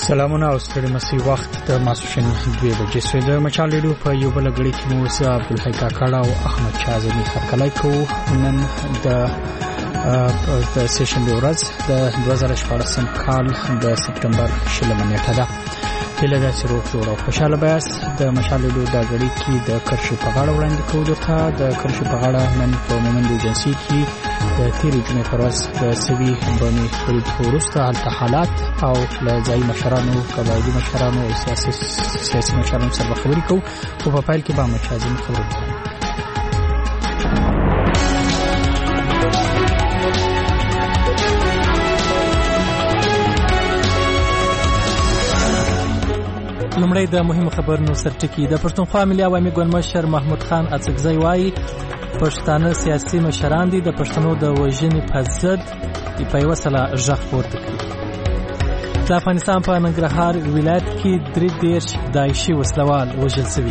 سلامونه او ستړي مسي وخت د ماسوشن 2 بجې سوی د مچال ریډیو په یو بل غړي کې مو زه عبدالحی کاکړه او احمد شازمی خبرلای کوو. نن د سیشن دی ورځ د 2014 کال د سپټمبر 20 نیټه ده. هله د سروک جوړ او خوشاله بیاس د مچال ریډیو د غړي کې د کرشي په غاړه وړاندې کوو. درته د کرشي په غاړه نن په مومند ایجنسی کې د تیرې جمعې پر ورځ د سوي بمې خرید وروسته هلته حالات او له ځایي مشرانو، قبایلي مشرانو او سیاسي مشرانو سره خبرې کوو. او په پیل کې به احمد شازمی خبرې کوو. لومړی د مهمو خبرونو سرټکی. د پښتونخوا ملي عوامي ګوند مشر محمود خان اڅکزی وایي پښتانه سیاسي مشران دي د پښتنو د وژنې په ضد په یوه سله غږ پورته کړي. د افغانستان په ننګرهار ولایت کې 33 داعشي وسلوال وژل شوي.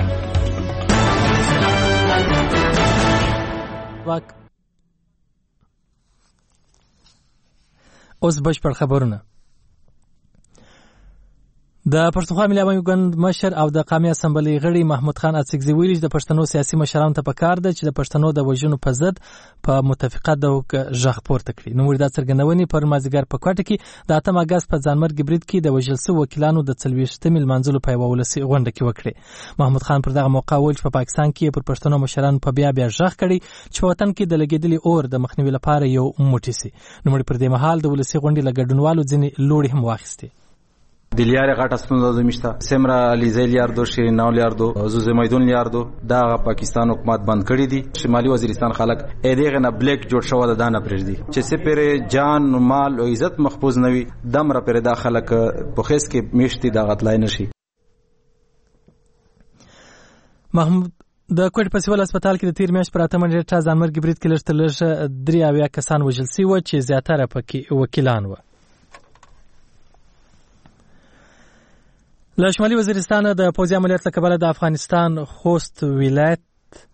اوس بشپړ خبرونه. د پښتونخوا ملي عوامي ګوند مشر او د قومي اسمبلۍ غړي محمود خان اڅکزی ویلي د پښتنو سیاسي مشرانو ته پکار ده چې د پښتنو د وژنو په ضد په متفقه ډول غږ پورته کړي. نو دا څرګندونې پر مازیګر په کوټه کې د 8 اگست په ځانمرګ برید کې د وژل شوو وکیلانو د 40 لمانځلو په یوه ولسي غونډه کې وکړي. محمود خان پر دغه موقع ویل چې په پاکستان کې پر پښتنو مشرانو په بیا غږ کړي چې په وطن کې د لګیدلي اور د مخنیوي لپاره یو موټی سي. نو پر دې مهال د ولسي غونډې له ګډونوالو ځینې لوړې هم واخیستې. دیلیار غټه ستونزه زمیشته سمرا علیزی لیاردو شیریناو لیاردو زوزه میدون لیاردو دا پاکستان حکومت بند کړی دي. شمالي وزیرستان خلک اېدغه نه بلیک جوړ شو د دانه پرېږدي چې سپره جان مال او عزت محفوظ نوي دمر پر دا خلک په خیس کې میشتي دا غتلای نشي. محمود د کوټ په سیول هسپتال کې د تیر میاشت پر 8 نیټه ځانمرګ برید کې لږ تر لږه 3 کسان وژل شوي چې زیاتره پکې وکیلان و. له شمالي وزیرستان د پوځي عملیات له کبله د افغانستان خوست ولایت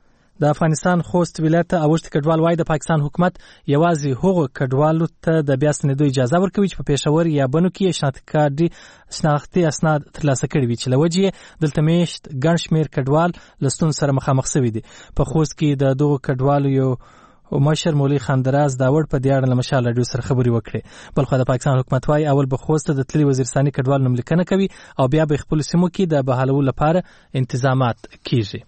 اوښتي کډوال وایي د پاکستان حکومت یوازې هغو کډوالو ته د بیا ستنېدو اجازه ورکوي چې په پېښور یا بنو کې شناختي اسناد ترلاسه کړي وي، چې له وجې دلته میشت ګڼ شمېر کډوال له ستونزو سره مخامخ شوي دي. په خوست کې د دغو کډوالو یو مشر مولوي خاندراز داوړ په دې اړه له مشال راډیو سره خبرې وکړې. بلخو د پاکستان حکومت وايي اول به خوست د تللي وزیرستاني کډوال نوملیکنه کوي او بیا به خپل سیمو کې د بحالولو لپاره انتظامات کیږي.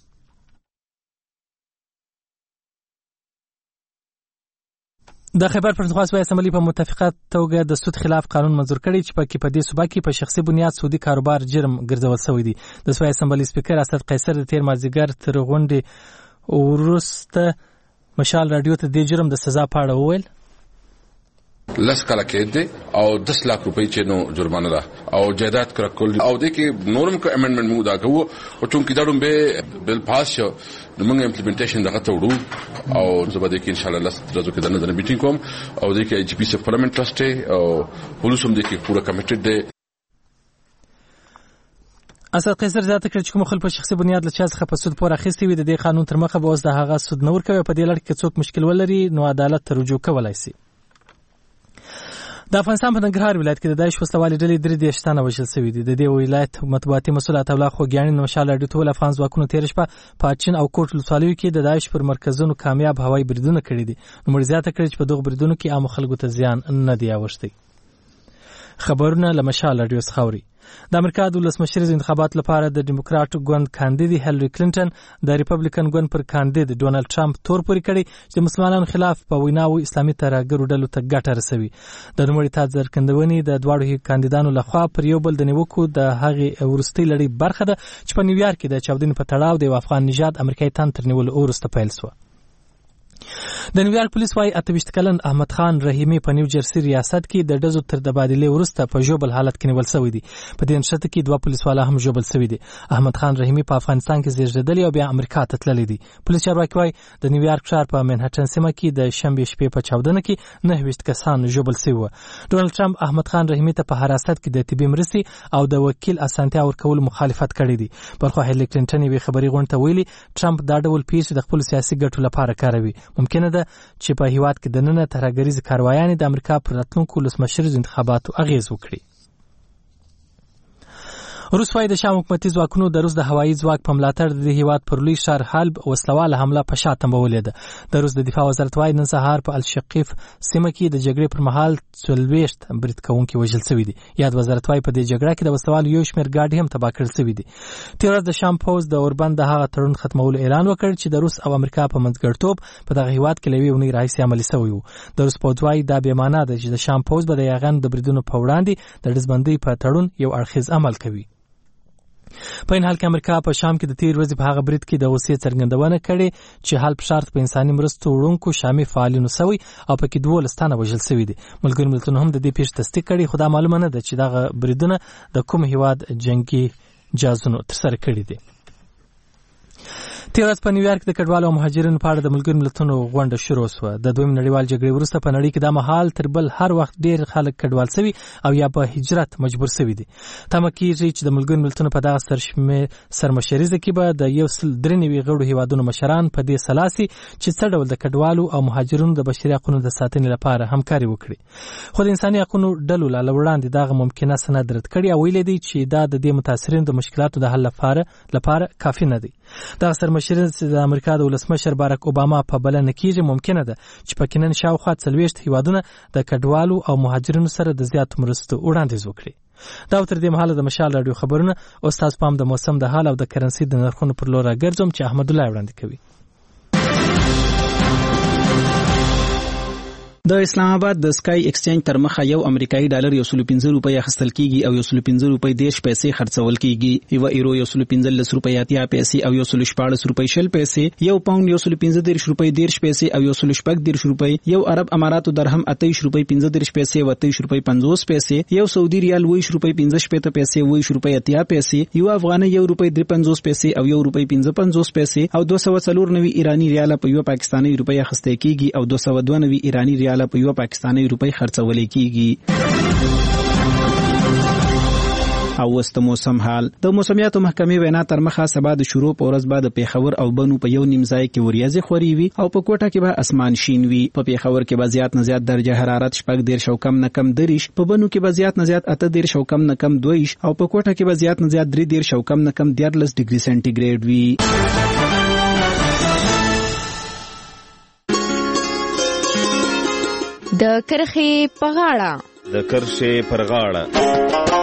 د خیبر پښتونخوا صوبایي اسمبلۍ په متفقه توګه د سود خلاف قانون منظور کړی چې په دې صوبه کې په شخصي بنیاد سودي کاروبار جرم ګرځول شوی دی. د صوبایي اسمبلۍ سپیکر اسد قیصر د تیر مازدیګر تر غونډې وروسته مشال راډیو ته د جرم د سزا په اړه وویل. لس کاله کې دي او 10 لک روپۍ چې نو جرمانه ده او جائیداد کړکول او د کې نورم کو امندمنت مو دا کوو او چونکی دا به بل پاس شو نو موږ امپلیمنټیشن دغه ته وړو او زبده کې ان شاء الله لس ورځو کې د نظر میټینګ کوم او د کې جی پی سي پارلیمنت ټرست او پولیس هم د کې پوره کمیټډ دي. اسد قیصر زیاته کړ چې کوم خلک په شخصي بنیاد له چا څخه په سود پور اخیستي وي د دې قانون تر مخه به اوس د هغه سود نه ورکوي. په دې لړ کې څوک مشکل ولري نو عدالت ته رجوع کولای شي. د افغانستان په ننګرهار ولایت کې د داعش وسلوالې ډلې 33 تنه وژل شوي دي. د دې ولایت مطبوعاتي مسؤل عطا الله خوګیاني مشال راډیو ته افغان ځواکونو تیر شپه په اچین او کوټ ولسوالیو کې د داعش پر مرکزونو کامیاب هوایي بریدونه کړي دي. نو زیاته کړي چې په دغه بریدونو کې عام خلکو ته زیان نه دی اوښتی. خبرونه له مشال راډیو څخه اوري. د امریکا د ولسمشریز انتخابات لپاره د ډیموکراټ ګوند کاندید هیلری کلینټن د ریپبلیکن ګوند پر کاندید ډونالد ټرمپ تور پورې کړي چې د مسلمانانو خلاف په ویناو اسلامي ترهګرو ډلو ته ګټه رسوي. د نوموړي تازه څرګندونې د دواړو کاندیدانو لخوا پر یو بل د نیوکو د هغې وروستۍ لړۍ برخه ده چې په نیویارک کې د چاودنې په تړاو د یو افغان نژاد امریکایي تن تر نیولو وروسته پیل شوه. د نیویارک پولیس وايي 28 کلن احمد خان رحیمي په نیو جرسي ریاست کې د ډزو تر تبادلې وروسته په ژوبل حالت کې نیول شوی دی. په دې نښته کې 2 پولیسوالا هم ژوبل شوی دي. احمد خان رحیمي په افغانستان کې زیږیدلی او بیا امریکا ته تللی دی. پولیس چارواکي وايي د نیویارک ښار په منهټن سیمه کې د شنبې شپې په چاودنه کې 29 کسان ژوبل شوي وو. ډونالد ټرمپ احمد خان رحیمي ته په حراست کې د طبي مرستې او د وکیل اسانتیا ورکول مخالفت کړی دی. بلخو هیلری کلینټن یې خبري غونډه ته ویلي ټرمپ دا ډول پیسې د خپل سیاسي ګټو لپاره کاروي. ممکنه ده چې په هیواد کې د نن ترهګریز کاروایانې د امریکا پر راتلونکو ولسمشریزو انتخاباتو اغیز وکړي. روس وايي د شام حکومتي ځواکونو د روس د هوایي ځواک په ملاتړ د هیواد پر لوی ښار حلب وسلواله حمله په شا تمبولې ده. د روس د دفاع وزارت وايي نن سهار په الشقیف سیمه کې د جګړې پر مهال 40 برید کوونکي وژل شوي دي. یاد وزارت وايي په دې جګړه کې د وسلوالو یو شمېر ګاډي هم تباه کړل شوي دي. تیر ورځ د شام پوز د اوربند د هغه تړون ختمولو اعلان وکړ چې د روس او امریکا په منځګړیتوب په دغه هیواد کې لوي ونی راځي عملي شوی وو. د روس پوز وايي دا به معنی ده چې د شام پوز به د یاغن د بریدونو په وړاندې د دزبندۍ په تړون یو اړخیز عمل کوي. په این حال کې امریکا په شام کې د تیر ورځې په هغه برید کې د غوسې څرګندونه کړې چې حل په شرط په انساني مرستو وړونکو شامي فعالینو سوي او پکې 12 تنه وژل شوي دي. ملګري ملتونه هم د دې پیښې تصدیق کړي، خو دا معلومه نه ده چې دغه بریدونه د کوم هیواد جنگي جازونو ترسره کړي دي. تیر ورځ په نیویارک د کډوالو او مهاجرینو په اړه د ملګرو ملتونو غونډه شروع شوه. د دویم نړیوال جګړې وروسته په نړۍ کې دا مهال تر بل هر وخت ډیر خلک کډوال شوي او یا په هجرت مجبور شوي دي. تمه کېږي چې د ملګرو ملتونو په دغه سرمشریزه کې به د 193 غړو هیوادونو مشران په دې سلاسي چې څه ډول د کډوالو او مهاجرینو د بشري حقوقو د ساتنې لپاره همکاري وکړي. خو د انساني حقوقو ډلو له وړاندې دغه ممکنه سند رد کړي او ویلي دي چې دا د دې متاثرینو د مشکلاتو د حل لپاره کافي نه دي. دغه سرمشریزه د امریکا د ولسمشر باراک اوباما په بلنه کېږي ممکنه ده چې په کې نن شاوخوا 40 هیوادونه د کډوالو او مهاجرینو سره د زیاتو مرستو وړاندیز وکړي. دا تر دې مهاله د مشال رادیو خبرونه استاد پام د موسم د حال او د کرنسي د نرخونو پر لور راګرځم چې احمد الله وړاندې کوي. د اسلام آباد د سکای ایکسچینج تر مخه یو امریکایي ډالر 115 روپۍ اخیستل کیږي او 115 روپۍ 10 پیسې خرڅول کیږي. یو ایرو 115 روپۍ 80 پیسې او 114 روپۍ 60 پیسې، یو پاوند 115 روپۍ 10 پیسې او 114 روپۍ، یو عرب اماراتو درهم 28 روپۍ 15 پیسې او 28 روپۍ 50 پیسې، یو سعودي ریال 20 روپۍ 15 پیسې 20 روپۍ 80 پیسې، یو افغاني 1 روپۍ 53 پیسې او 1 روپۍ 55 پیسې او 294 ایرانی ریال په یو پاکستاني روپۍ اخیستل کیږي او 292 ایرانی ریال په یو پاکستاني روپۍ خرڅول کیږي. او وست موسم حال د موسمیاتو محکمې وینا تر مخه سبا د شروع په ورځ بعد پیښور او بنو په یو نیم ځای کې وریځې خوري وي او په کوټه کې به اسمان شین وي. په پیښور کې به زیات نه زیات درجه حرارت 14 او کم نه کم 30، په بنو کې به زیات نه زیات 18 او کم نه کم 22 او په کوټه کې به زیات نه زیات 13 او کم نه کم 14 ډیګري سنټیګریډ وي. د کرښې په غاړه د کرښې پر غاړه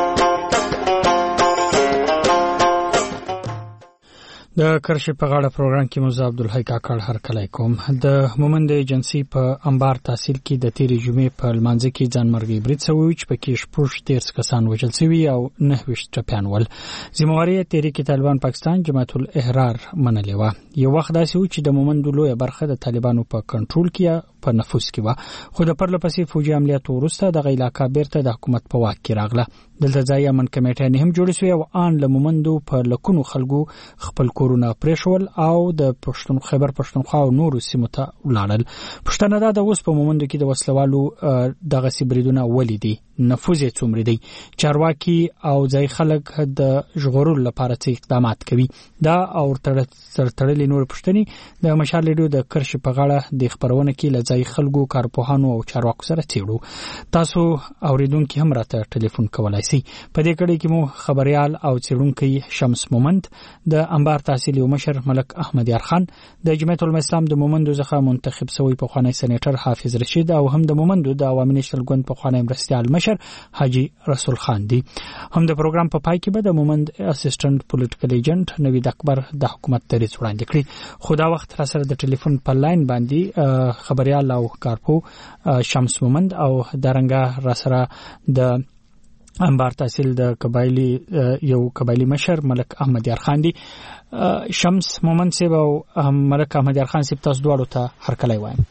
د کرښې په غاړه پروګرام کې مو عبدالحی کاکړ هرکلی کوم. د مومند ایجنسی په انبار تحصیل کې د تیرې جمعې په لمانځه کې ځانمرګي برید شوی چې پکې 13 کسان وژل شوي او 9 ټپیان ول. ذمہواري تحریک طالبان پاکستان جماعت الاحرار منلې وه. یو وخت داسې و چې د مومندو لویه برخه د طالبانو په کنټرول کې په نفوذ کې وه، خو د پرلپسې فوجي عملیاتو وروسته دغه علاقه بیرته د حکومت په واک کې راغله. دلته ځای امن کمیټې هم جوړې شوې او ان له مومندو په لکونو خلکو خپل کورونه پرېښول او د خیبر پښتونخوا او نورو سیمو ته ولاړل. پوښتنه دا ده اوس په مومندو کې د وسلوالو دغسې بریدونه ولې دي؟ نفوذ یې څومره دی؟ چارواکي او ځای خلک د ژغورلو لپاره څه اقدامات کوي؟ دا او تړلې نور پوښتنې د مشال ریډیو د کرښې په غاړه د خبرونه کې له ځای خلکو، کارپوهانو او چارواکو سره څېړو. تاسو اوریدونکي هم راته ټلیفون کولای شئ. په دې کړۍ کې مو خبريال او څېړونکی شمس مومند، د انبار تحصیل یو مشر ملک احمد یار خان، د جمعیت الاسلام د مومندو څخه منتخب شوی پخوانی سېنیټر حافظ رشید او هم د مومندو د عوامي نېشنل ګوند پخوانی مرستیال مشر حاجی رسول خان دی. هم د پروګرام په پای کې به د مومند اسسټنټ پولیټیکل ایجنټ نوید اکبر د حکومت دریځ وړاندې کړي. خو دا وخت را سره د ټلیفون په لاین باندې خبريال او کارپو شمس مومند او درنګا را سره د انبار تحصیل د یو قبایلی مشر ملک احمد یار خان دی. شمس مومند صاحب او ملک احمد یار خان صاحب تاسو دواړو ته هرکلی وایم.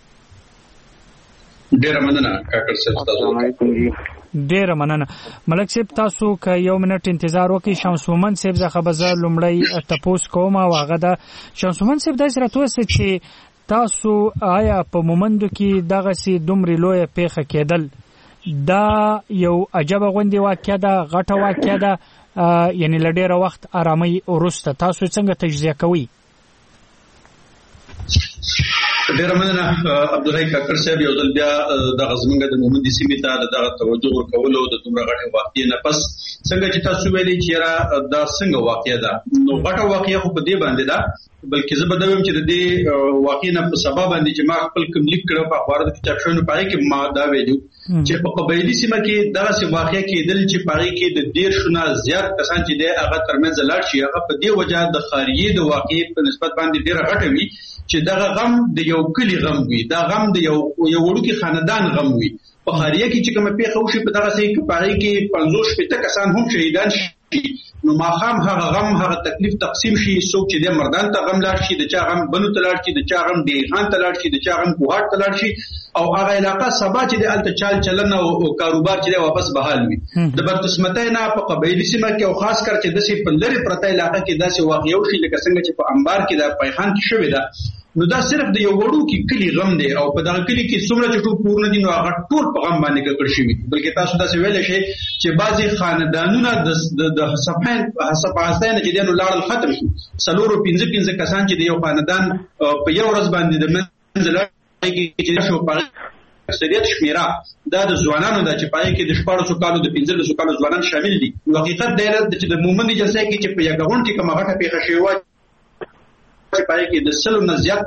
ډیره مننه کاکړ صاحب. السلام علیکم. ډیره مننه ملک صاحب. تاسو که یو منټ انتظار وکړئ شمس مومند صاحب څخه به زه لومړی تپوس کوم او هغه د شمس مومند صاحب داسې راته ووایئ چې تاسو آیا په مومندو کې دغسې دومره لویه پیښه کېدل دا یو عجبه غوندې واقعه ده، غټه واقعه ده، یعنې له ډېره وخت آرامۍ وروسته تاسو څنګه تجزیه کوئ؟ ډیر مننه عبدالحی کاکړ صاحب. یو ځل بیا د غزمنګ د مومندي سیمې ته د توجه ورکولو د دومره غټه واقعې نه پس څنګه چې تاسو ویلي چې دا څنګه واقعیا ده، نو غټه واقعیا خو په دې باندې ده، بلکې زه به دا وایم چې د دې واقعې نه په سبب باندې چې ما خپل کوم لیک کړو په اخبار کې چاپ شوی په کې ما دا ویلو چې په قبایلی سیمه کې دغه واقعیا کېدل چې پاره کې د 1.5 نه زیات کسان چې د هغه ترمنځ لاړ شي، هغه په دې وجہ د خاریه د واقعې په نسبت باندې ډیره غټه وي چې دغه غم د یو کلی غم وي، دا غم د یو وړوکی خاندان غم وي. په خاریه کې چې کوم پیښه وشي په دغه ځای کې پاره کې 50 کسان هم شهیدان شي، نو ماخام هغه غم هغه تکلیف تقسیم شي، څوک چې د مردان ته غم لاړ شي، د چا غم بنو ته لاړ شي، د چا غم بیغان ته لاړ شي، د چا غم کوهاټ ته لاړ شي، او هغه علاقہ سبا چې د الته چال چلن او کاروبار چې واپس بحال وي. د بدقسمتۍ نه په قبایلی سیمه کې او خاص کر چې د سي په لری پرته علاقہ کې داسې واقعیو شي لکه څنګه چې په انبار کې د پیخان کې شوې ده، نو دا صرف د یو وړو کې کلی غم دی، او په دغه کلی کې څومره چې ټول پورن دي نو هغه ټول په غم باندې ککړ شي. بلکې تاسو دا ویل شي چې بعضي خاندانونه د صفحین چې دینو لاړل ختم شي، 4-5 کسان چې د یو خاندان په یو ورځ باندې د منځل کې شو په اکثریت شمیره دا د ځوانانو د چې پای کې د 14 کالو د 15 کالو ځوانان شامل دي. حقیقت دی چې د مومندي جلسه کې چې په یو غون کې کومه غټه پیښه شوی و چې پای کې د 100 نه زیات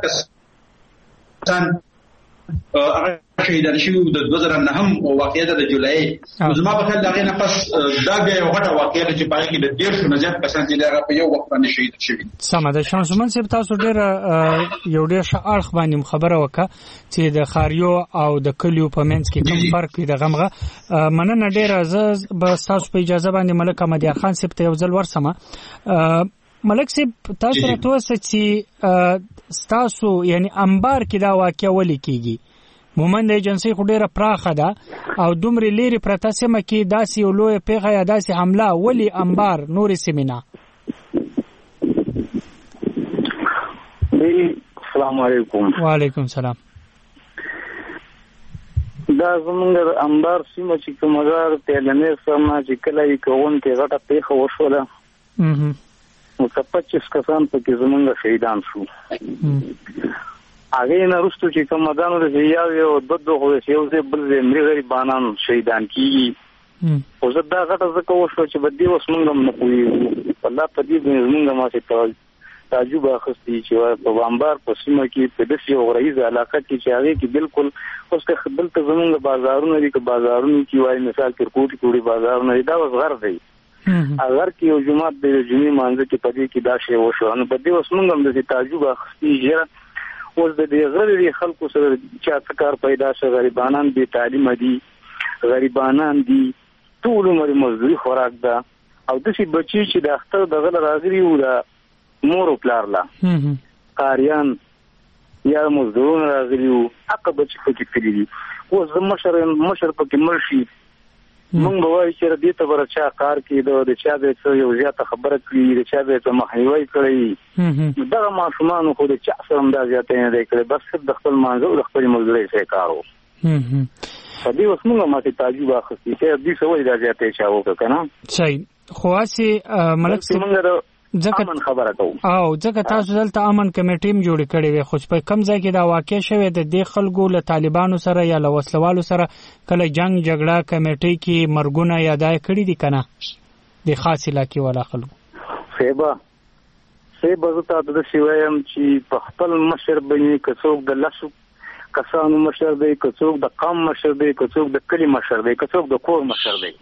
کسان شهیدان شوي د 2009 واقعیت د جولای. زما په خیال دا غي نه پس دا یو غټه واقعیت چې پای کې د 150 نه زیات کسان چې هغه په یو وخت باندې شهید شوي. سم ده. شمسمن صاحب تاسو ډېر یو ډېر شاعر باندې خبره وکړه چې د خاریو او د کلیو په منځ کې کوم فرق دی. د غمغه مننه ډېر. زه به تاسو په اجازه باندې ملک احمدیا خان صاحب ته یو ځل ورسمه. ملک صاحب تاسو راته چې تاسو یعنی انبار کې دا واقعیا ولې کیږي؟ مومند ایجنسی خو ډیره پراخه ده او دومره لري پرته سیمه کې داسې یو لوی پیښه یا داسې حمله ولې انبار نور سیمه؟ السلام علیکم. وعلیکم السلام. دا زمونږ انبار سیمه چې کومګار تلنې سم چې کله یې کوون کې غټه پیښه وشوله، نو 25 کسان پکې زمونږ شهیدان شو. هغه نه رستو چې کوم مدانو د یو دغه یو ځای بل ځای مری غریبانان شهیدان کیږي. او زه دا غټه زکه وشو چې بدی اوس مونږ هم نه پوي الله په دې زمونږ ما څه تعجب اخستي چې په انبار په سیمه کې په دې یو غریزه علاقه کې چې هغه کې بالکل اوس که خپل ته زمونږ بازارونه دي که بازارونه کې وای مثال کرکوټي بازارونه دا اوس غر دی. اگر کې یو جمعه د جمعې مانځ کې په دې کې دا شی وشو، نو په دې اوس مونږ هم د تعجب اخستي چې اوس د دې غریبي خلکو سره چې کار پیدا شي، غریبانان دي، تعلیم دي، غریبانان دي، ټول عمر مزدوري خوراک ده، او د شي بچي چې د اختر د غل راغلي و د مور او پلار لا قاریان یا مزدورون راغلي و عقب چې پکې کړی. اوس مشر پکې مرشي مونږ به وایي چې دې ته ورچا کار کېده، د چا به یو زیاته خبره کړي، د چا به مخنیوي کړي، دغه ماشومان خو د چا سره هم دا زیاته نه دی کړی، بس د خپل مانځو د خپل مزدورۍ سره کار و. په دې اوس موږ ماته تعجب اخستي چې دې سوي دا زیاته چا وکړه کنه. صحیح. خو اسی ملک صاحب ځکه خبره کوم او ځکه تاسو دلته امن کمیټې جوړ کړې وي، خو په کم ځای کې دا واقع شوه د دې خلکو له طالبانو سره یا له وسلوالو سره کله جنگ جګړه کمیټې کې مرګونه یادای کړی دي کنه د خاص علاقې والا خلکو. سیبا زه تاسو د شویم چې په خپل مشر باندې کڅوګ د لاسو کسانو مشر دی، کڅوګ د قوم مشر دی، کڅوګ د کلی مشر دی، کڅوګ د کور مشر دی.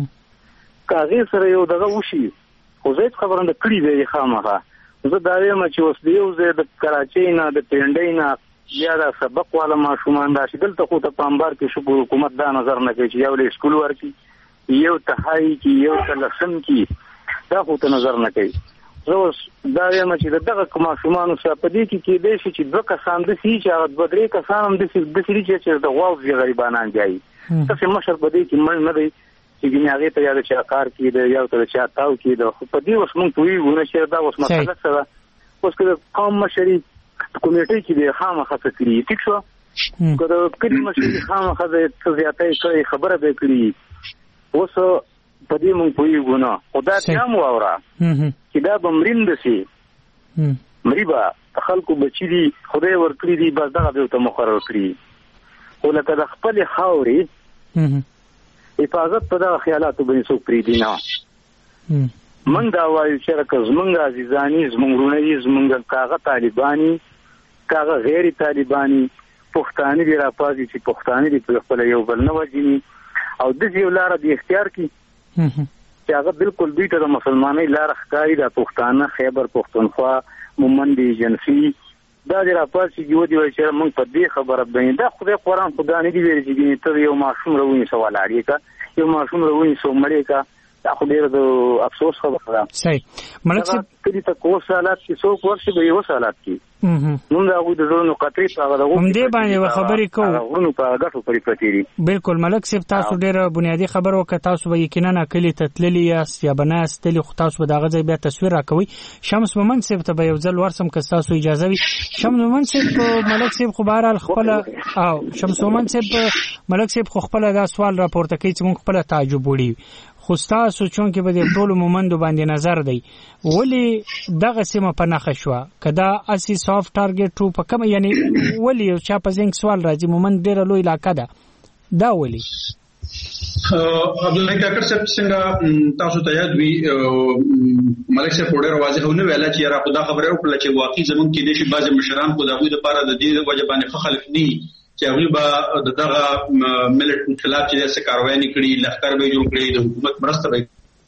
کاغه سره یو دغه وشي خو زه خبرم د کړي دی خامخا. زه دا وایم چې اوس دی یو زه د کراچۍ نه د پینډۍ نه یا د سبق والا ماشومان دا چې دلته خو ته پامبار کې شو حکومت دا نظر نه کوي چې یو له سکول ورکی یو تهایی کې یو تلسم کې دا خو ته نظر نه کوي. زه اوس دا وایم چې دغه ماشومان سره په دې کې دی چې دوه کسان د سي چې هغه 2-3 کسان هم د سي چې د غواو غریبانان جاي تاسو مشر په دې کې مړ نه دی چې ګناغه ته یاد چې کار کړي یو ته چې تاو کړي په دې اوس مونږ کوی ونه چې دا اوس مسله سره اوس که قوم مشري کمیټې کې د خامخا فکرې ټیک شو کله کله مشري خامخا د زیاتې کوي خبره به کړي اوس په دې مونږ کوی ونه خدا ته مو اورا چې دا بمرین دسي مریبا خلکو بچی دي خدای ورکړي دي بس دغه به ته مقرر کړی خو لکه د خپل خاورې حفاظت په دغه خیالاتو باندې څوک پرېږدي نه من دا وایو چې لکه زمونږ عزیزاني زمونږ وروڼه دي زمونږ کاغه طالباني کاغه غیر طالباني پښتانه دي راپاځي چې پښتانه دي په خپل یو بل نه وجني او د یو لار دی اختیار کی چې هغه بالکل دوی ته د مسلمانۍ لار ښکاري د پښتانه خیبر پښتونخوا مومند ایجنسی دا د راپاځي یو دی چې موږ په دې خبره باندې دا خدای قرآن خدا نه دی ویل چې ته یو معصوم روي سوال اړې کا یو معصوم روي سومړې کا دا خو ډېر د افسوس خبره ده صحیح ملک صاحب کله ته کو سوالات کې څو ورشي به یو سوالات کې نو دا غوډه زونو قطري په هغه هم دې باندې خبرې کوو غوونو په هغه ټکو پرې پاتېری بالکل ملک صاحب تاسو ډېر بنیادی خبر وکړ تاسو به یقینا کلی تتللی یا بناس تلی خو تاسو به دغه ځای بیا تصویر راکوي شمس مومن صاحب ته به یو ځل ورسم که تاسو اجازه وي شمس مومن صاحب ملک صاحب خو بهرحال خپل او شمس مومن صاحب ملک صاحب خو خپل دا سوال راپورته کوي چې موږ خپل تعجب وړي خو تاسو چون کې به د ټولو مومندو باندې نظر دی ولی دغه سیمه په نخښه شو کدا اسی سافت ټارګټ په کوم یعنی ولی چا په زنګ سوال راځي مومند ډیره لوی علاقه ده دا ولی عبدالله کاکړ صاحب څنګه تاسو ته یاد وي ملک صاحب ډېر واضح ونه ویل چې را په دا خبره وکړه چې واقعي زمونږ کې نشي بعض مشران په دغه لپاره د دې وجه باندې خلک دي چې هغه به دغه ملت خلاف چې څه کاروایی کړي لخر به جوړ کړي د حکومت مرسته به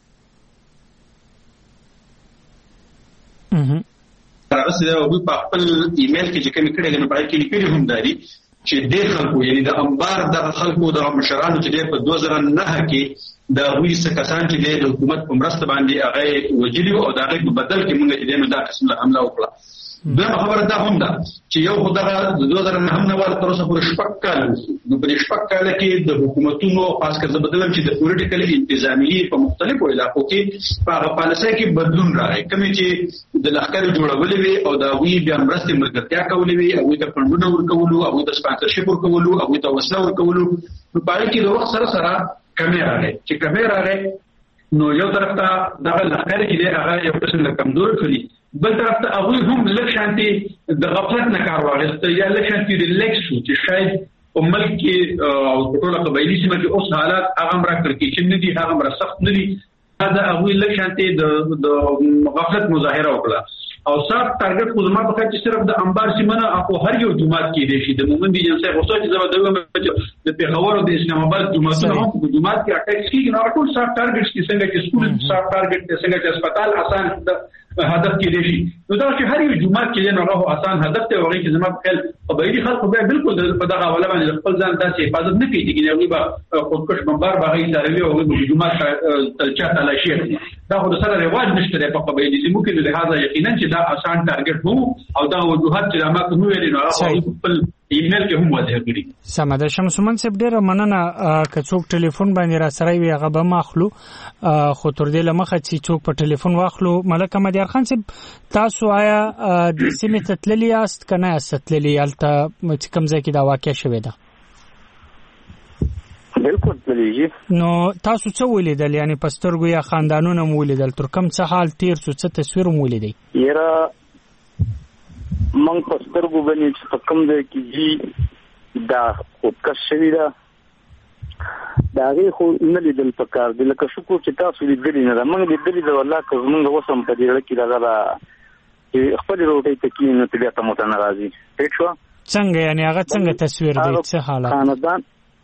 هغه څه او په خپل ایمیل کې چې کوم کړي نه پای کې لیکلي هم داري چې د خلکو یعنی د انبار د خلکو د مشرانو چې په 2009 کې د وی څه کسان چې د حکومت په مرسته باندې هغه وجلی او د هغه په بدل کې موږ دې دا قسم حمله وکړه دا خبره ده هم ده چې یو خدای د 2009 نه ور تر اوسه پورې شپږ کال نو په شپږ کال کې د حکومتونو خاص کر بدلم چې د پولیټیکل انتظامی په مختلفو علاقو کې په پالیسۍ کې بدلون راغی کومې چې د لخر جوړولې وي او دا وی بیا مرستې ملګرتیا کولې وي او د فندونو ورکولو او د سپانسرشپ ورکولو او د وسله ورکولو په پای کې د وخت سره کمی راغی چې کمی راغی نو یو طرف ته دا لخر کې هغه یو څه کمزور کړي بل طرف ته هغه هم لښانتي د غفلت نه کار واغست یا لښانتي ریلیکس شو چې شاید په ملک کې او ټول قبایلی سیمه کې اوس حالات هغه مرا کړی چې نه دي هغه مرا سخت نه دي دا هغه لښانتي د غفلت مظاهره وکړه او صاحب ټارګټ خو زما په خاطر چې صرف د انبار سیمه نه او هر یو جماعت کې دی چې د مومن دي جنسه غوښتل چې د پیښور او د اسلام آباد جماعتونو هم په جماعت کې اټیک کیږي نو ټول صاحب ټارګټ کې څنګه چې سکول صاحب ټارګټ څنګه چې هسپتال آسان هدف کې دی نو دا چې هر یو جماعت کې نه هغه آسان هدف ته وایي چې زما په خیال قبایلی خلک به بالکل په دغه حواله باندې خپل ځان داسې حفاظت نه کوي چې هغه به خودکش بمبار باغی سره او د جماعت چا تلاشي دا خو د سره رواج نشته په قبایلی سیمو کې لہذا یقینا چې دا آسان ټارګټ وو او دا وجوهات چې ما کوم ویل نو هغه خپل ایمیل کې هم واضح کړی سم ده شمس من صاحب ډېر مننه که څوک ټلیفون باندې را سره وي هغه به ماخلو خو تر دې لمخه چې څوک په ټلیفون واخلو ملک احمدیار خان صاحب تاسو آیا د سیمې تتللی است کنه استتللی الته کوم ځای کې دا واقع شوې ده بالکل تللی نو تاسو څه ولیدل یعنی پسترګو یا خاندانونو ولیدل تر کوم څه حال تیر څه تصویر ولیدل یرا من پسترګو باندې چې کوم ځای کې جی دا خودکش شوی دا غي خو نه لیدل پکار دي لکه شکر چې تاسو لیدلی نه موږ لیدلی دا والله که موږ وسم په دې کې دا چې خپل روټي تکي نه تبیا ته مت ناراضي هیڅ شو څنګه یعنی هغه څنګه تصویر دی څه حالت خاندان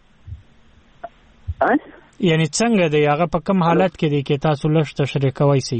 یعنی څنګه دی هغه په کوم حالت کې دی کې تاسو لږ تشریح کوئ سي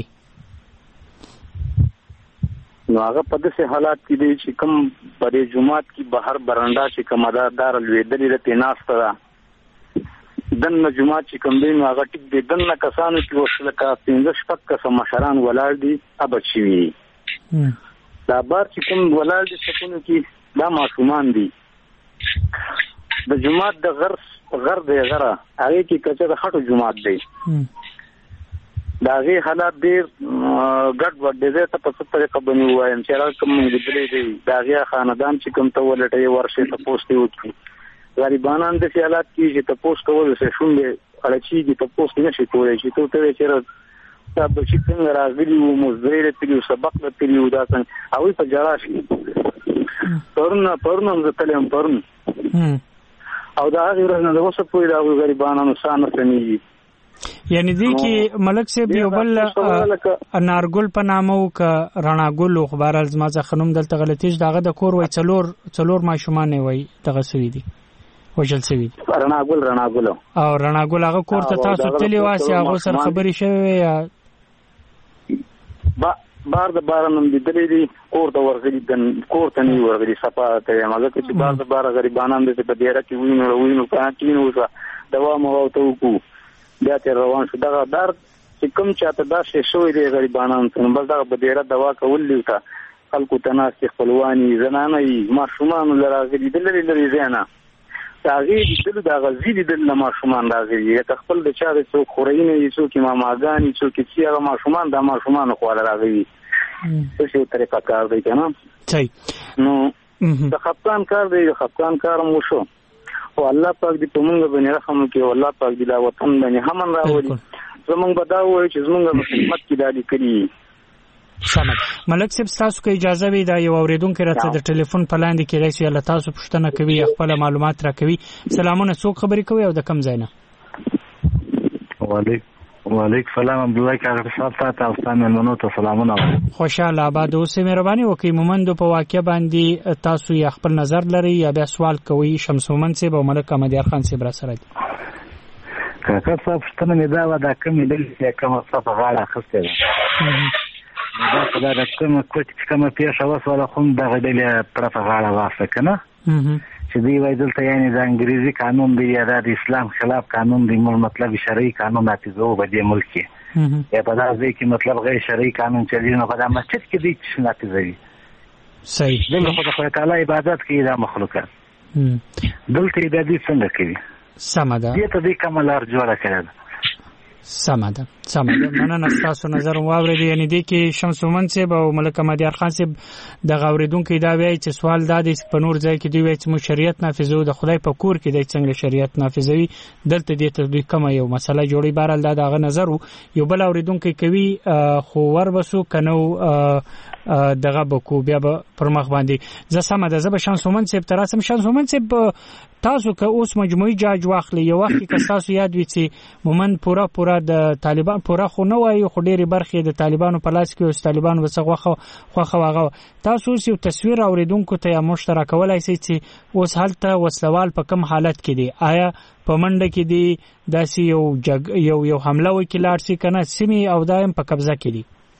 نو هغه په داسې حالات کې دی چې کوم پرې جمعات کې بهر برانډا چې کومدار لویدلې رته ناشته دنه جمعات چې کوم دی نو هغه ټیک دی دنه کسانو چې وسله کا 15 شپږ کسه مشران ولاړ دي ابچوي دا بار چې کوم ولاړ دي څنګه کې دا معصومان دي د جمعات د غر دی غره هغه کې کچه د خټو جمعات دی دا غي حالات ډیر ګډ وډ دي ته په څه طریقه باندې وایم چې راځم موږ دې دی دا غي خاندان چې کوم ته ولټي ورشه ته پوسټ وکړي غریبانان د حالات کې چې ته پوسټ کول څه شومې اړچی دي ته پوسټ نشي کولای چې ته چې دا بچی څنګه راغلی وو مزدوري لري سبق لري دا څنګه او په جړا شي پرونه زه تلم پرون او دا هغه ورځ نه د وسه پوي دا غریبانو سانه سمي یعنی دی کې ملک صاحب یو بل انارګل په نامو ک رڼاګل خبر الزما خنوم دلته غلطیش داغه د کور وای څلور ماشومان وای دغه سوي دي وجل سوي رڼاګل او رڼاګل هغه کور ته تاسو تللی واسي هغه سره خبري شوی یا بار د بارنم دي دلې کور ته ورغلي کور ته نه ورغلي صفه ته مګر چې بار د بار غریبانان د په ډیره کې وینو کانټینو وسه دوا مو او ته کو بیا ته روان شو دغه در چې کوم چاته دا شی شوې دی غریبانان ته بس دغه په ډیره دوا کول لیوتا خلکو تناس خپلوانی زنانه ماشومان لراغلي دلې زینا تاغي دل دا غزي دل ماشومان راغلي ته خپل د چا د څوک خورینه یسو کې ماماګانی څوک چې هغه ماشومان د ماشومان خو راغلي څه شي طریقه کار دی کنه صحیح نو د خپلان کار دی خپلان کار مو شو او الله پاک دې په موږ باندې رحم وکړي او الله پاک دې دا وطن باندې همن راوړي زمونږ بداوي چې زمونږ خدمت کې دالي کړی سمت ملک صاحب تاسو کې اجازه وي دا یو اوریدونکو راته د ټلیفون په لاندې کې راځي الله تاسو پوښتنه کوي خپل معلومات راکوي سلامونه څوک خبرې کوي او د کم ځای نه وعلیکم سلام عبدالله کاغذ صاحب تاسو ته مننه ته سلامونه خوشاله آباد اوسئ مهرباني وکړئ مومندو په واقعیا باندې تاسو یې خپل نظر لري یا بیا سوال کوي شمس مومند صاحب او ملک احمدیار خان صاحب را سره دي کاکا صاحب څنګه نه دا ودا کومې دل چې کوم څه په غاړه خسته ده دا په دا کوم کوم پیښه وسوله خو دا غډلې پر په غاړه واسه کنه چې دی وای دلته یعنی د انګریزي قانون دی یا د اسلام خلاف قانون دی مطلب شرعي قانون نافذو په دې ملک کې یا په دا ځکه مطلب غیر شرعي قانون چلی نه په دا مسجد کې دی چې نافذوي صحیح دغه په خدای تعالی عبادت کې دا مخلوقات دلته عبادت څنګه کوي سمده دې ته دې کمالار جوړه کړل سمده مننه تاسو نظر واورید یعنی دی کې شمس مومند صاحب او ملک احمدیار خان صاحب د غوریدونکو دا وایي چې سوال دا دی په نور ځای کې دی وایي چې مو شریعت نافذو د خدای په کور کې د څنګه شریعت نافذوي دلته دې ته دوی کوم یو مسله جوړي بهرال دا دغه نظر یو بل اوریدونکو کوي خو ور وسو کنو دغه بکو بیا پر مخ باندې زه سمده زه به شمس مومند صاحب تراسم شمس مومند صاحب تاسو که اوس مجموعي جاج واخلي یو وخت کې تاسو یاد وي چې مومند پورا د طالبان پورا خو نه وایي خو ډېری برخې د طالبانو په لاس کې اوس طالبان وسغه خو تاسو یو تصویر اوریدونکو ته مشترک کولای شئ چې اوس هلته وسلوال په کوم حالت کې دي آیا په منډه کې دي داسې یو حمله وکړي سي کنه سیمه او دایم په قبضه کې دي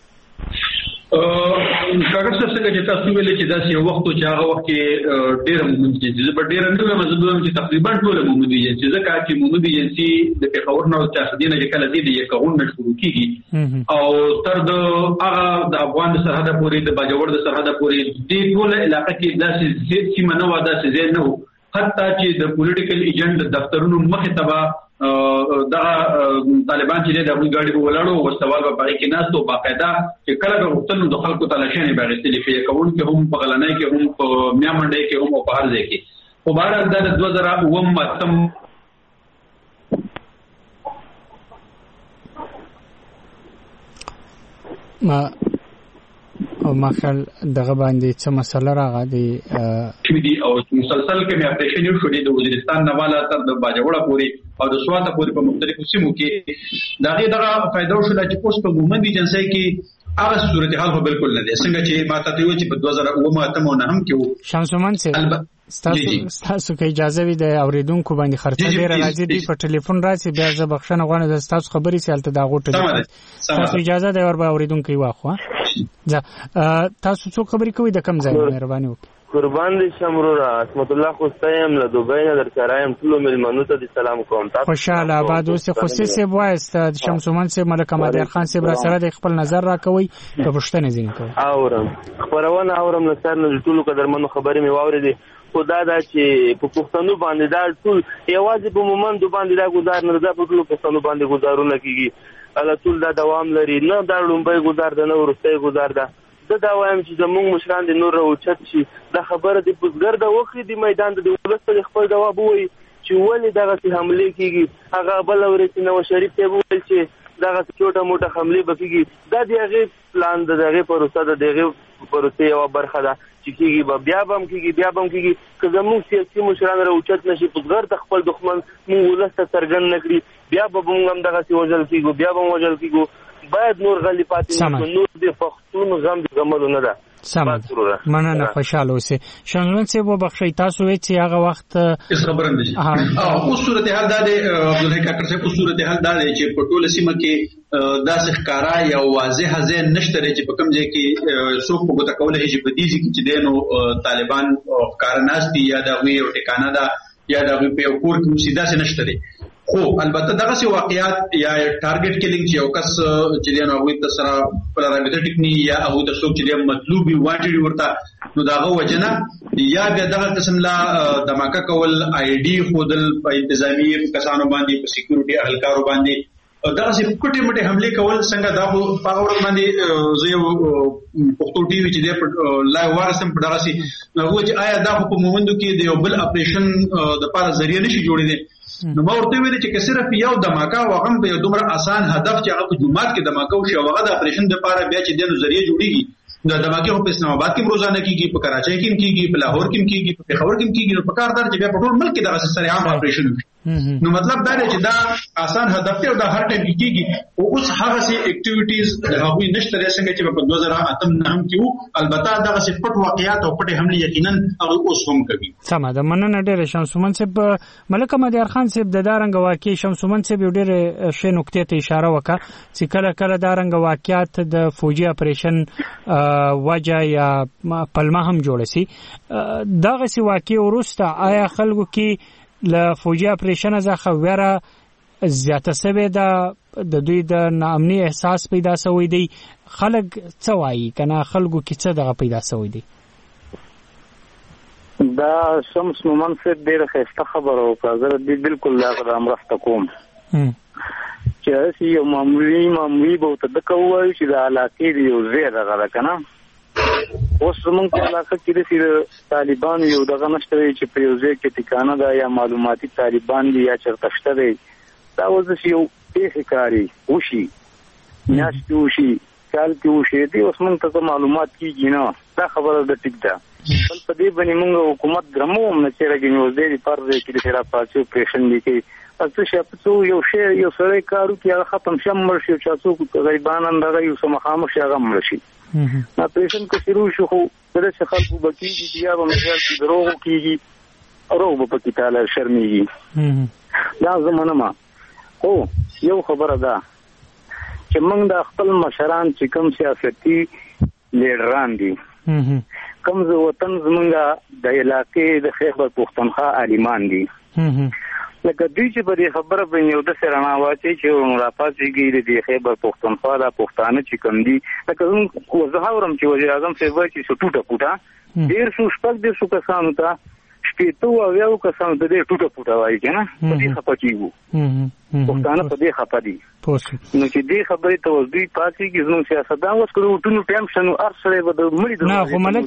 کاغذ څنګه چې تاسو ویل چې دا یو وخت چې هغه وخت کې ډېر مومند چې په ډېر نه مزدور چې تقریبا ټول مومند دي چې ځکه چې مومند دي چې د پیښور نه تاسو دینه چې کله دي یو قانون شروع کیږي او تر د هغه د افغان سرحد پورې د باجوړ د سرحد پورې د ټول علاقې کې داسې سیمه نه ودا چې نه حتی چې د پولیټیکل ایجنټ دفترونو مخه تبا دا طالبان چې د ابو ګاډي ولاړو او سوال په پای کې ناس ته باقاعده چې کله به وختونو د خلکو تلاشانه باغستلې فيه کوون کې هم په غلنۍ کې هم په میامنډي کې هم په هر ځای کې په بار د 2009 متم ما خل دغه باندې څه مسله راغلي دي او مسلسل کې مې اپریشن یو شوې د وزیرستان نواله تر د باجوړه پورې او د سواته پورې په مختلفو سیمو کې دغه فائدہ شو چې اوس په مومندي جنسي کې هغه صورتحال خو بالکل نه ده څنګه چې ما ته ویل چې په 2009 نه هم کې شمس مومند تاسو کې اجازه وي د اوریدونکو باندې خرڅه ډیره راځي دی په ټلیفون راځي بیا زه بخښنه غواړم د تاسو خبرې سیالته دا غوټه تاسو اجازه دی ور به اوریدونکو واخوا تاسو څو خبرې کوي د کم ځای مهرباني وکړئ قربان دي شمرورا اسمت الله خوستایم له دوبۍ نه در کرایم ټول ملمنو ته سلام کوم تاسو خوشاله آباد اوسه خصوصي وایست شمس مومند صاحب ملک احمدیار خان صاحب را سره د خپل نظر راکوي په پښتنه ځین کوي اورم خبرونه اورم له سر نه ټولو قدرمنو خبرې می واورېدي خدا دا چې په پښتنو باندې دا ټول یوازې په مومند باندې دا گزار نه ده په ټول پښتنو باندې گزارونه کیږي الله ټول دا دوام لري نه دا لومبای گزار ده نه ورسته گزار ده دا وایم چې زموږ مشران د نور اوچت شي دا خبره د بزګر د وخت د میدان د ولست خپل جواب وي چې ولې دغه حمله کیږي هغه بل ورته نو شریف ته وویل چې دغه چوټه موټه حمله بکیږي دا دغه پلان دغه پروسه دغه پروسه یو برخه ده چې کیږي بیا بم کیږي که زموږ سیاسي مشران راوچت نشي په غیر د خپل دښمن موږ ولسته څرګند نکړي بیا به موږ هم دغه وژل کیږو باید نور غلی پاتې نور د پښتون غم د غملو نه ده مننه خوشاله اوسئ شنګون څه وبخښئ تاسو وی چې هغه وخت خبره نه او صورتحال دا د عبدالحی کاکړ صاحب صورتحال دا دی چې په ټوله سیمه کې داسې ښکارا یا واضح ځای نشته چې په کوم ځای کې څوک په ګوته کولای شي په دې کې چې دینو طالبان ښکارا ناشتي یا د وی او ټکانه ده یا د وی په کور کې مسیدا څه نشته دی خو البته دغه څه واقعیات یا ټارګټ کیلینګ چې یو کس چې دینو هغه د سره پرامټر ټیکنی یا هغه د څوک چې مطلوبي وانټډ ورته نو داغه وجنه یا بیا دغه قسم لا دماکه کول آی ډي خودل په انتظامی کسانو باندې په سکیورټي اهلکارو باندې دغه څه کوټه مټه حمله کول څنګه دا په اور باندې زه پښتو ټي وی چې د لایو وارسم په دغه څه هغه چې آیا دا په مومندو کې د یو بل اپریشن د لپاره ذریعہ نشي جوړېدل نو ما ورته ویل چې صرف یو دماکه واغم په یو دومره آسان هدف چې هغه په جمعات کې دماکه او شوغه د اپریشن لپاره بیا چې د ذریعہ جوړیږي د دماکه په اسلام آباد کې روزانه کیږي په کراچۍ کې کیږي په لاهور کې کیږي په پېښور کې کیږي نو په کار دار چې په ټول ملک کې دغه سره عام اپریشن نو مطلب دا دی چې دا آسان هدف ته د هر ټیم کیږي او اوس هغه سي اکټیویټیز د هغوی نشته څنګه چې په 2008 کې وو البته دغه سي پټ واقعیات او پټ حمله یقینا هغه اوس هم کوي سمه ده مننه ډېر شمسومن صاحب ملک مدیار خان صاحب د دارنګ واقع شمسومن صاحب ډېر ښه نقطې ته اشاره وکړه چې کله دارنګ واقعیات د فوجي اپریشن وجه یا پلمه هم جوړ شي دغه سي واقع ورسته آیا خلکو کې له فوجي اپریشن څخه ویره زیاته شوې ده د دوی د ناامني احساس پیدا شوی دی خلک څه وایي کنه خلکو کې څه دغه پیدا شوی دی دا شمس مومن سے ډېر ښه خبره وکړه زه دې بالکل لا مرسته کوم چې یو معمولی به ته د کوی چې د علاقې دی یو ځای دغه کنه اوس موږ په علاقه کې د طالبان یو دغه نشته چې په یو ځای کې ټکانه ده یا معلوماتي طالبان دي یا چرته شته دی دا اوس یو پیښه کاری وشي میاشتې وشي کال کې وشي دی اوس موږ ته معلومات کیږي نه دا خبره د ټیک ده بل په دې باندې موږ حکومت درمو نه چې راګي نو دې پر دې کې د خیره پاتې اپریشن لیکي اته شپه یو شی یو سره کارو کې هغه ختم شم مرشي چې تاسو غریبان اندغه یو سم خاموش هغه مرشي اپریشن کې شروع شو خو د خلکو بکیږي چې یا به مثال کې دروغ کیږي او په پکې تعالی شرمېږي دا زمونه ما او یو خبره ده چې موږ د خپل مشران چې کوم سیاسي لیډران دي کوم وطن زمونږه د علاقې د خیبر پختونخوا عالمان دي لکه دوی چې په دې خبره باندې یو د سرنا واچي چې راپاتېږي د خیبر پختونخوا د پښتانه چې کوم دي لکه زه هاورم چې وزیر اعظم صاحب چې ټوټه پوټه ډېر څو شپږ ډېر څو کسانو ته شپېته او یو کسانو ته ډېر ټوټه پوټه وایي کنه په دې خپه کیږي پښتانه په دې خپه دي نو چې دې خبرې ته دوی پاتېږي زموږ سیاستدان اوس کړو ټول ټیم شنو ارسره به د مړي نه خو ملک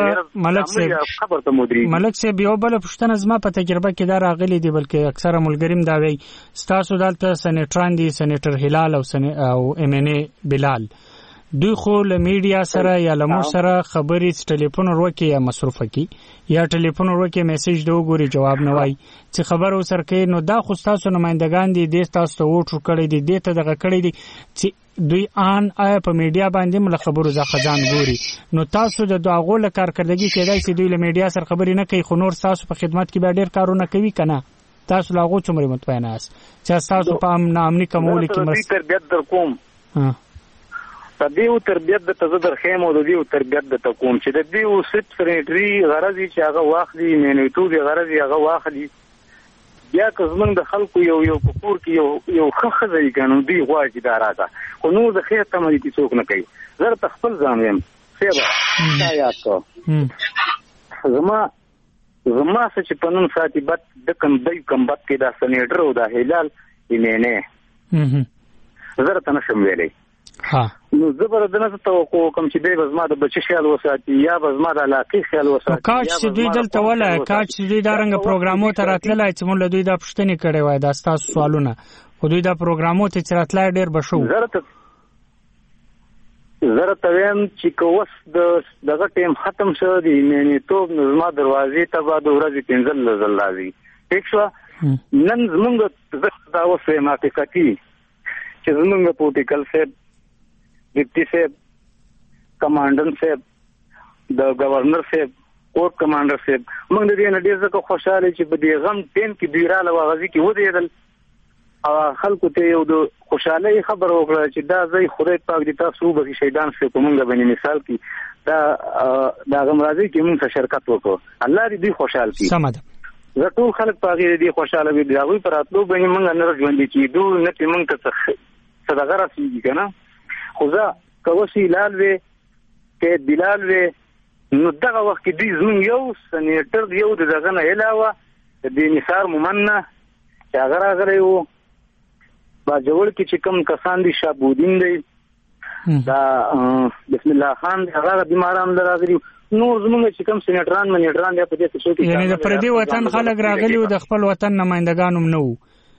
صاحب یو بل پښتنه زما په تجربه کې دا راغلي دي بلکې اکثره ملګریم دا وایي ستاسو دلته سېنیټران دي سېنیټر هلال او ام ان ای بلال دوی خو له میډیا سره یا له مو سره خبرې ټلیفون وروکي یا مصرفه کی یا ټلیفون وروکي میسج دی وګوري جواب نه وای چې خبر وسر کوي نو دا خو تاسو نمائندگان دي د تاسو ته ووټ کړی دي د ته دغه کړی دي چې دوی آن آیا په میډیا باندې مل خبرو ځا خزان ګوري نو تاسو د دغه له کارکړدګي کېدای چې دوی له میډیا سره خبرې نه کوي خو نور تاسو په خدمت کې به ډېر کارونه کوي کنه تاسو لاغو څومره متوینه اس چې تاسو په امني کومول کې مس تربیت در کوم د دیو تربیت د تزدر خیم او د دیو تربیت د تقوم چې د دیو سټ سرنټری غرضی چې هغه واخلي مینیټو دی غرضی هغه واخلي بیا که زمونږ د خلکو یو کور کې یو خخه دی کنه دی غواړي دا راځه خو نو د خیر تمه دي څوک نه کوي زه تخپل ځان یم سیبا یاد کو زما چې پنن ساتي بد د کم بد کې دا سنیډر او دا هلال یمنه زه ته نشم ویلې ها نو زبردنه توقع کوم چې به زما د بچی خیال وساتي یا به زما د علاقې خیال وساتي کاش چې دوی دلته ولا کاش چې دوی دا رنګ پروګرامو ته راتللای چې موږ له دوی دا پښتني کړي وای دا تاسو سوالونه خو دوی دا پروګرامو ته چې راتلای ډېر به شو. زه تویم چې که اوس دغه ټیم ختم شو د ایمنیتوب نو زما دروازې ته به د ورځې 15 ځل راځي. ټیک شو. نن زمونږ دا اوس وایم حقیقتي چې زمونږ پولیټیکل صاحب، ډیپټي صاحب، کمانډنټ صاحب، د گورنر صاحب، کورټ کمانډر صاحب، موږ د دې نه ډېر ځکه خوشاله چې په دې غم ټیم کې دوی رااله غازی کې ودرېدل او خلکو ته یو د خوشالۍ خبر وکړه چې دا ځای خدای پاک دې تاسو وبخښي شهیدان سره کومه باندې مثال کې دا غم راځي چې موږ شرکت وکړو. الله دې دوی خوشاله کړي. سم ده. زه ټول خلک پاګې دې خوشاله وي. دا غوي پر اتلو باندې موږ نه ژوند دي دو نه چې موږ ته صدقه راسي کنه. خو ځا کوسي لال وي کې بلال وي نو دغه وخت کې دوی زمون یو سنیټر یو دغه نه علاوه د نثار مومنه چې هغه راغلی وو با جوړ کې چې کوم کسان دي شابودین دی دا بسم الله خان هغه بیماران راغلي نور زمونږ چې کوم سنیټران منیټران دی په دې څه کې یعنی د پردي وطن خلک راغلي او د خپل وطن نمائندگان هم نه وو.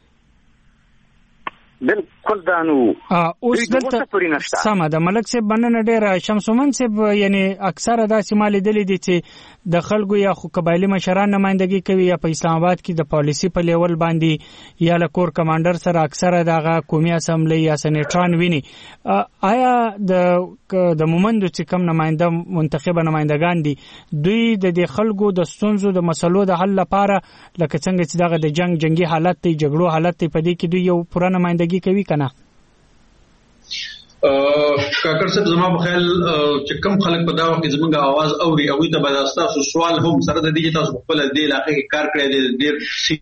بالکل دانو اوس دلته سم ده. ملک صاحب بننه ډیر شمس مومن صاحب یعنی اکثره داسې مال دي چې د خلکو یا خو قبایلی مشران نمائندګي کوي یا په اسلام آباد کې د پالیسی په لیول باندې یا له کور کمانډر سره اکثره دغه قومي اسمبلی یا سنیټران ویني. آیا د مومندو چې کم نماینده منتخبه نمائندگان دي دوی د خلکو د ستونزو د مسلو د حل لپاره لکه څنګه چې دغه د جنگي حالت دی جګړو حالت دی په دې کې دوی یو پوره نمائندګي کوي کنه؟ کاکر صاحب زما په خیال چې کم خلک په دا وخت زمونږ आवाज اوري او د بداستاسو سوال هم سره د دې تاسو خپل د علاقې کې کار کړی دی ډیر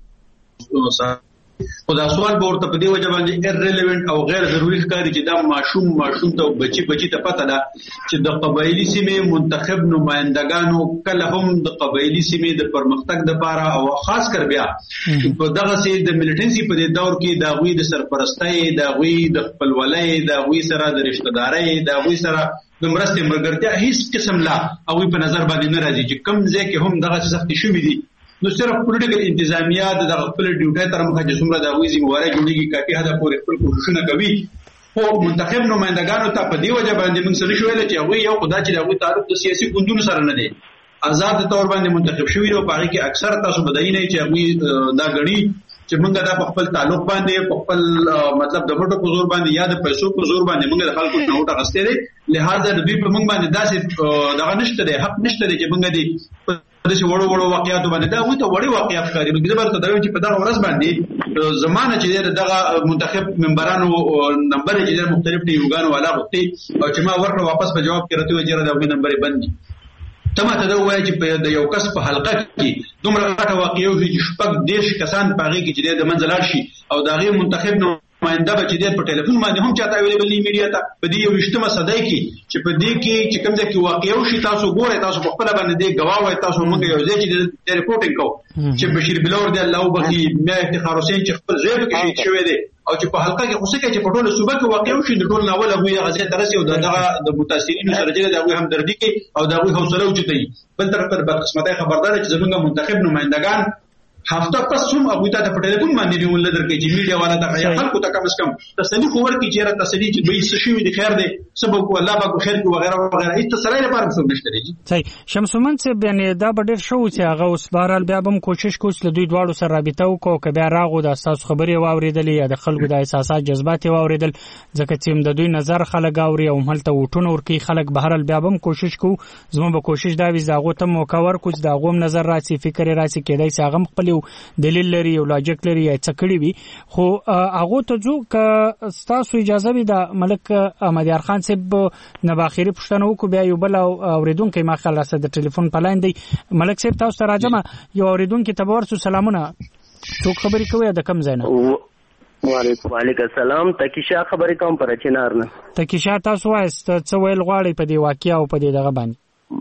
خو دا سوال به ورته په دې وجه باندې ایرریلیونت او غیر ضروري ښکاري چې دا ماشوم ته بچي ته پته ده چې د قبایلی سیمې منتخب نمائندگانو کله هم د قبایلی سیمې د پرمختګ لپاره او خاص کر بیا په دغه سي د ملټنسي په دور کې دا غوي د سرپرستۍ دا غوي د خپلولۍ دا غوي سره د رشتہ دارۍ دا غوي سره د مرستې مرګرتیا هیڅ قسم لا او په نظر باندې نه راځي چې کم ځای کې هم دغه سختي شوې دي. نو صرف پولیټیکل انتظامیه د خپل ډیوټي تر مخه چې څومره دا ویزي مواره جوړیږي کافي حدا پورې خپل کوششونه کوي. خو منتخب نمائندگانو ته په دی وجه باندې موږ سره شویل چې هغه یو خدای چې هغه تعلق د سیاسي ګوندونو سره نه دی آزاد تور باندې منتخب شوی او په هغه کې اکثر تاسو بدای نه چې هغه دا غړي چې موږ دا په خپل تعلق باندې په خپل مطلب د وټو په زور باندې یا د پیسو په زور باندې موږ د خلکو نه وټه غستې دي. لہذا د دوی په موږ باندې داسې دغه نشته دی حق نشته دی چې موږ دې د شي وړو واقعیات باندې دا وته وړي واقعیات ښکاري. موږ زبر ته دا چې په دغه ورځ باندې زمانه چې دغه منتخب ممبرانو نمبر چې مختلف دي یوګانو والا غوښتي او چې ما ورکړه واپس په جواب کې راته وایي چې دا نمبر بندي تمه ته دا وایي چې د یو کس په حلقه کې دومره غټه واقعیو چې شپږ دیش کسان پاږي کې چې د منځل شي او دا غي منتخب نماینده به چې په ټلیفون باندې هم چاته ویلې بلې میډیا ته په دې یو وشتمه صدای کې چې په دې کې چې کوم ځکه واقعیو شي تاسو ګورئ تاسو په خپل باندې دې گواه وای تاسو موږ یو ځای چې د ریپورټینګ کوو چې بشیر بلور دی الله وبخي مې افتخار حسین چې خپل ځای کې شهید شوی دی او چې په حلقه کې خوشی کې چې په ټوله صوبه کې واقعیو شي د ټول ناول هغه غزه ترسي او دغه د متاثرینو سره چې دغه هم دردي کې او دغه حوصله اوچتای. بل طرف ته بدقسمتۍ خبردار چې زمونږ منتخب نمائندگان هفته پس هم ابو ته په ټلیفون باندې نیول درکې چې میډیا والا ته خلکو ته کم از کم تسلی خبر کی چیرې تسلی چې دوی څه شي دي خیر دی سبب کو الله پاک خیر کو وغیرہ وغیرہ هیڅ تسلی لپاره څه نشته دی. صحیح. شمس مومن صاحب یعنی دا ډېر شو چې هغه اوس بهرال بیا هم کوشش کوي چې دوی دواړو سره رابطه وکړو که بیا راغو د اساس خبرې واوریدلې یا د خلکو د احساسات جذبات واوریدل ځکه چې د دوی نظر خلک اوري او ملته وټونه ورکی خلک بهرال بیا هم کوشش کوو زموږ به کوشش دا وي زاغو ته موقع ورکو چې دا غوم نظر راسي فکر راسي کېدای چې هغه خپل دلیل لري او لاجیک لري یا څه کړی وي. خو هغه ته جو ک تاسو اجازه وي د ملک احمد یار خان صاحب نه باخري پښتنه وکړو بیا یو بل اوریدونکو ما خلاصه د ټلیفون پلاین دی. ملک صاحب تاسو ته راځم یو اوریدونکو ته ورسو سلامونه څوک خبرې کوي د کم ځای نه؟ وعلیکم السلام تکیشا خبرې کوم پر چنار نه. تکیشا تاسو وایست څه ویل غواړي په دې واقعیا او په دې دغه باندې؟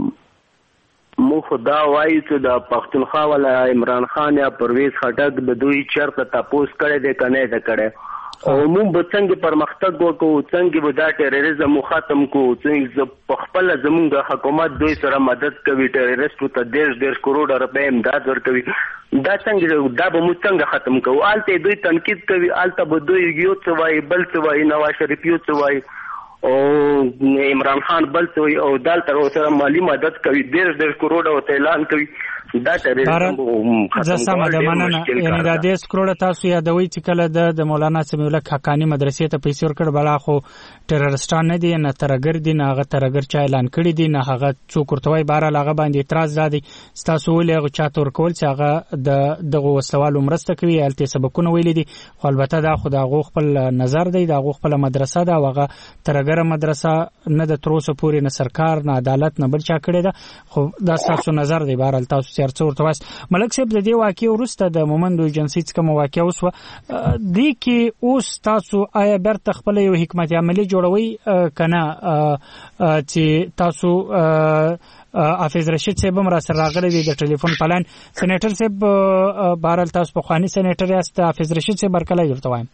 مو خدا وایي چې د پښتونخوا ولا عمران خان یا پرویز خټک د دوی چرته تاسو کړه دې کنه دې کړه او موږ به څنګه پرمختګ وکړو، څنګه به دا ټیرریزم ختم کړو، څنګه په خپل زموږ حکومت دوی سره مدد کوي، ټیرریستو ته 10 کروڑ روپے امداد ورکوي، دا څنګه دا به موږ څنګه ختم کوو؟ آلته دوی تنقید کوي، آلته به دوی یو څه وایي، بل څه وایي، نواز شریف یو څه وایي او عمران خان بل څه وایي، او دلته سره مالی مدد کوي، 10 کروڑ او اعلان کوي. دا ټیرریزم ختم کول مشکل کار دی. دا 10 کروڑ تاسو یادوي چې کله د مولانا سمیع الله حقانی مدرسې ته پیسې ورکړ، بلا خو ټیررستان نه دي، نه ترګر دي، نه هغه ترګر چا اعلان کړی دي، نه هغه څوک ورته وایي. بهرحال هغه باندې اعتراض دادی تاسو ولې هغه چاته ورکول چې هغه دغه وسلوالو مرسته کوي، الته سبقونه ویلي دي، خو البته دا خو د هغه خپل نظر دی، د هغه خپل مدرسه ده، هغه ترګر مدرسه نه د تروسه پورې نه سرکار نه عدالت نه بل چا کړی ده، خو دا تاسو نظر دی. بهرحال تاسو چیرته ورته واس ملک صاحب د دې واقعي وروسته د مومند ایجنسی څخه مو واقعي وسوه دی کې اوس تاسو آیا برته خپل یو حکمت عملی جوړوي کنه چې تاسو حافظ رشید صاحب هم را سره راغلی دی د ټلیفون پلان سېنیټر صاحب بهرحال تاسو په خواني سېنیټر یاست، حافظ رشید صاحب برکلای درته وایم.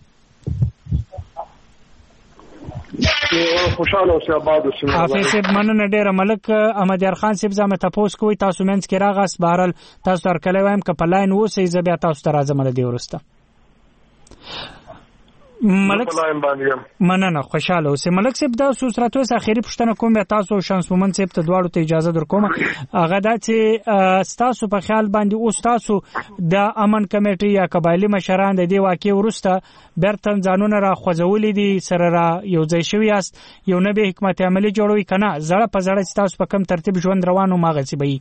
خوشاله اوسه آباد اوسه. حافظ صاحب مننه ډیره. ملک احمد یار خان صاحب زما تاسو کوی تاسو منځ کې راغاس، بهرحال تاسو درکلای وایم ک په لاین اوسه ز بیا تاسو ته راځم د دې ورسته. ملک مننه خوشاله اوسه. ملک صاحب دا صورت اوس اخیری پښتنه کوم بیا تاسو شانس مومن صاحب ته دواړو ته اجازه درکوم. هغه دا چې تاسو په خیال باندې اوس تاسو د امن کمیټې یا قبایلی مشران د دې واقعي ورسته برتن ځانونه را خوځولې دي، سره را یو ځای شوی است، یو نه به حکمت عملی جوړوي کنه زړه په زړه چې تاسو په کم ترتیب ژوند روانو ماغه سی بي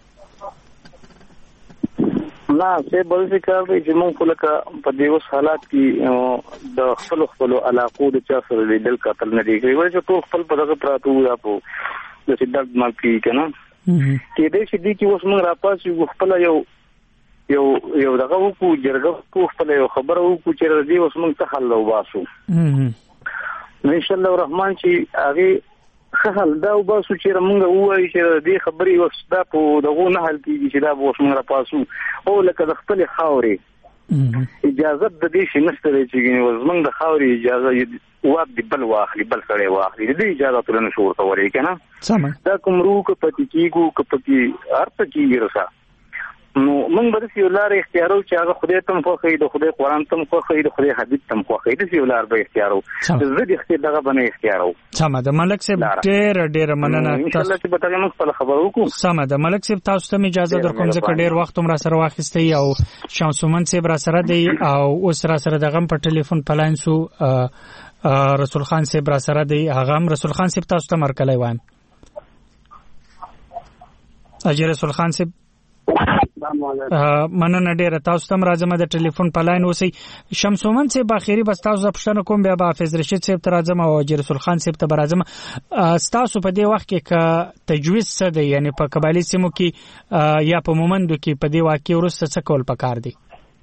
نه څه بل څه کار دی چې موږ لکه په دې اوس حالات کې د خپل علاقو د چا سره لیدل قتل نه دی کوي، چې ټول خپل په دغه پراتو یا په د سیدل مالکی کنه کې دې چې دې کې اوس موږ راپاسو خپل یو دغه وکړو جرګه خپل یو خبره وکړو چې دې اوس موږ ته حل وباسو ان شاء الله الرحمن چې هغه خل دا وباسو چې موږ وایو چې دې خبرې وستا په دغه نه حل کیږي چې دا اوس موږ راپاسو او لکه د خپل خاورې اجازه د دې شي نشته چې موږ د خاورې اجازه واک دی بل واخلي بل سره واخلي دې اجازه تل نه شو ورته ورې کنه دا کوم روح کو پتی کیګو کو پتی ارته کیږي رسا نو موږ به یو لار اختیارو چې هغه خدای تم خوښي، د خدای قرآن تم خوښي، د خدای حدیث تم خوښي، د یو لار به اختیارو زه د اختیار دغه باندې اختیارو. سم ده ملک صاحب ډېر مننه ان شاء الله چې به تاسو موږ په خبرو کو. سم ده ملک صاحب تاسو ته اجازه درکوم ځکه ډېر وخت هم را سره واخیستی او شمس مومن صاحب را سره دی او اوس را سره دغه په ټلیفون پلاین سو رسول خان صاحب را سره دی، هغه هم رسول خان صاحب تاسو ته مرکلای وایم. اجي رسول خان صاحب مننه ډیره. تاسو تم راځم د ټلیفون په لاین اوسئ. شمس مومن صاحب اخیری بس تاسو پښتنه کوم بیا به حافظ رشید صاحب ته راځم او اجي رسول خان صاحب ته راځم. تاسو په دې وخت کې ک تجویز څه دی، یعنی په قبایلی سیمو کې یا په مومندو کې په دې واقعي ورسته څه کول پکار دی؟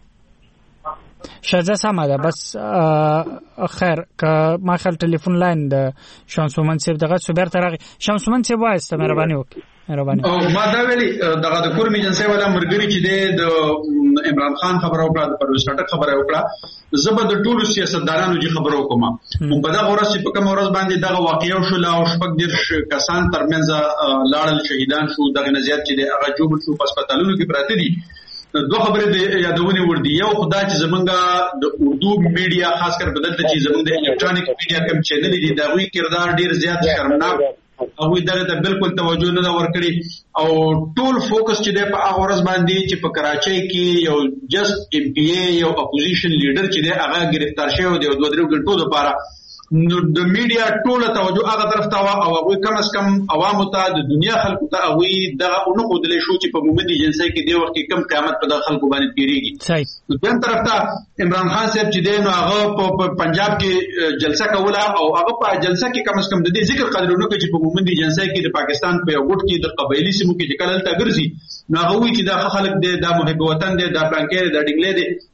شازه سمه ده بس خیر که ما خل ټلیفون لاین د شمس مومن صاحب دغه صبر ترغه شمس مومن صاحب وایسته مهرباني وکړئ. ما دا ویلي دغه د کور میجنسي ولا مرګري چې د عمران خان خبره وکړه، د پرویز خټک خبره وکړه، زبر د ټولو سیاستدانانو چې خبره وکړه په دغه ورځ په کوم ورځ باندې دغه واقعي شو لا او شپږ ډیر کسان ترمنځ لاړل شهیدان شو، دغه نزيات چې هغه جوړ شو په هسپتالونو کې پراته دي. دوه خبرې د یادونې ور دي، یو خدای چې زمونږه د اردو میډیا خاص کر بدلته چې زمونږ د الکترونیک میډیا کوم چینل دي دا وی کردار ډیر زیات شرمناک او دغه ته بالکل توجه نه ورکړي او ټول فوکس چې د په هغه ورځ باندې چې په کراچۍ کې یو جست ام پی ای یو اپوزیشن لیډر چې د هغه گرفتار شوی دی او 2-3 غنټو لپاره نو د میډیا ټوله توجه هغه طرف ته او هغه کم از کم عوامو ته د دنیا خلکو ته هغه دغه اونو خدلې شو چې په مومندي جنسي کې دی وخت کم قیامت په دغه خلکو باندې پیریږي. صحیح. دویم طرف ته عمران خان صاحب چې دی نو هغه په پنجاب کې جلسه کوله او هغه په جلسه کې کم از کم د دې ذکر قدرونو کې چې په مومندي جنسي کې د پاکستان په یو ګډ کې د قبایلی سیمو کې چې کله تل ګرځي نو هغه وی چې دا خلک دی دا محب وطن دی دا پلانکې دا ډنګلې دی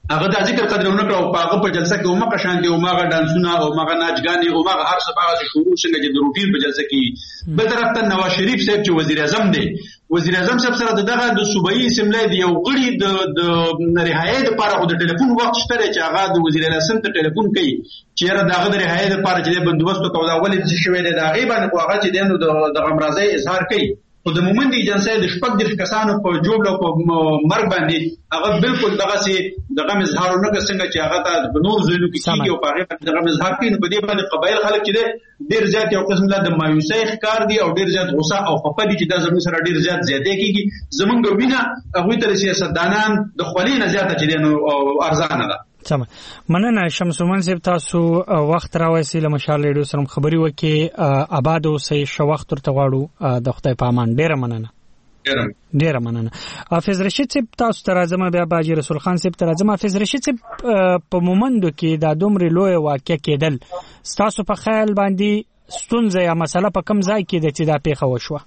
هغه د ذکر قدرونه کړو په هغه په جلسه کې اومه قشانتي اومه ډانسونه اومه ناچګانې اومه هر څه هغه شروع څنګه چې د روټین په جلسه کې بل طرف ته نواز شریف صاحب چې وزیر اعظم دی وزیر اعظم صاحب سره دغه د صوبایي اسمبلی دی یو غړي د رهایی لپاره د ټلیفون وخت شته چې هغه د وزیر اعظم ته ټلیفون کوي چې دغه د رهایی لپاره چې بندوبست کوي دا ولې څه شوی دی دا غیبا خو هغه چې د غمرازۍ اظهار کوي خو د مومند ایجنسی د شپږ د کسانو په جوړ او په مرګ باندې هغه بالکل دغه سي دغه اظهارونه څنګه چې هغه ته نور زینو کې کیږي او په هغه دغه اظهار کوي په دې باندې قبایل خلک چې ډیر زیات یو قسم له د مایوسۍ ښکار دي او ډیر زیات غوسه او خفه دي چې دا زموږ سره ډیر زیات زیاتې کیږي زمونږ وینا هغه تر سیاستدانان د خولینه زیاته چې نو ارزانه ده. مننه شمس المان صاحب تاسو وخت راوېسي له مشال ریډیو سره خبري وکي آباد اوسئ شو وخت ورته غواړو د خدای په امان ډیره مننه حافظ رشید صاحب تاسو ته راځم بیا باجی رسول خان صاحب ته راځم. حافظ رشید صاحب په مومندو کې دا دومره لوی واقع کېدل تاسو په خیال باندې ستونزه یا مسله په کوم ځای کې د چې دا پیښه وشوه؟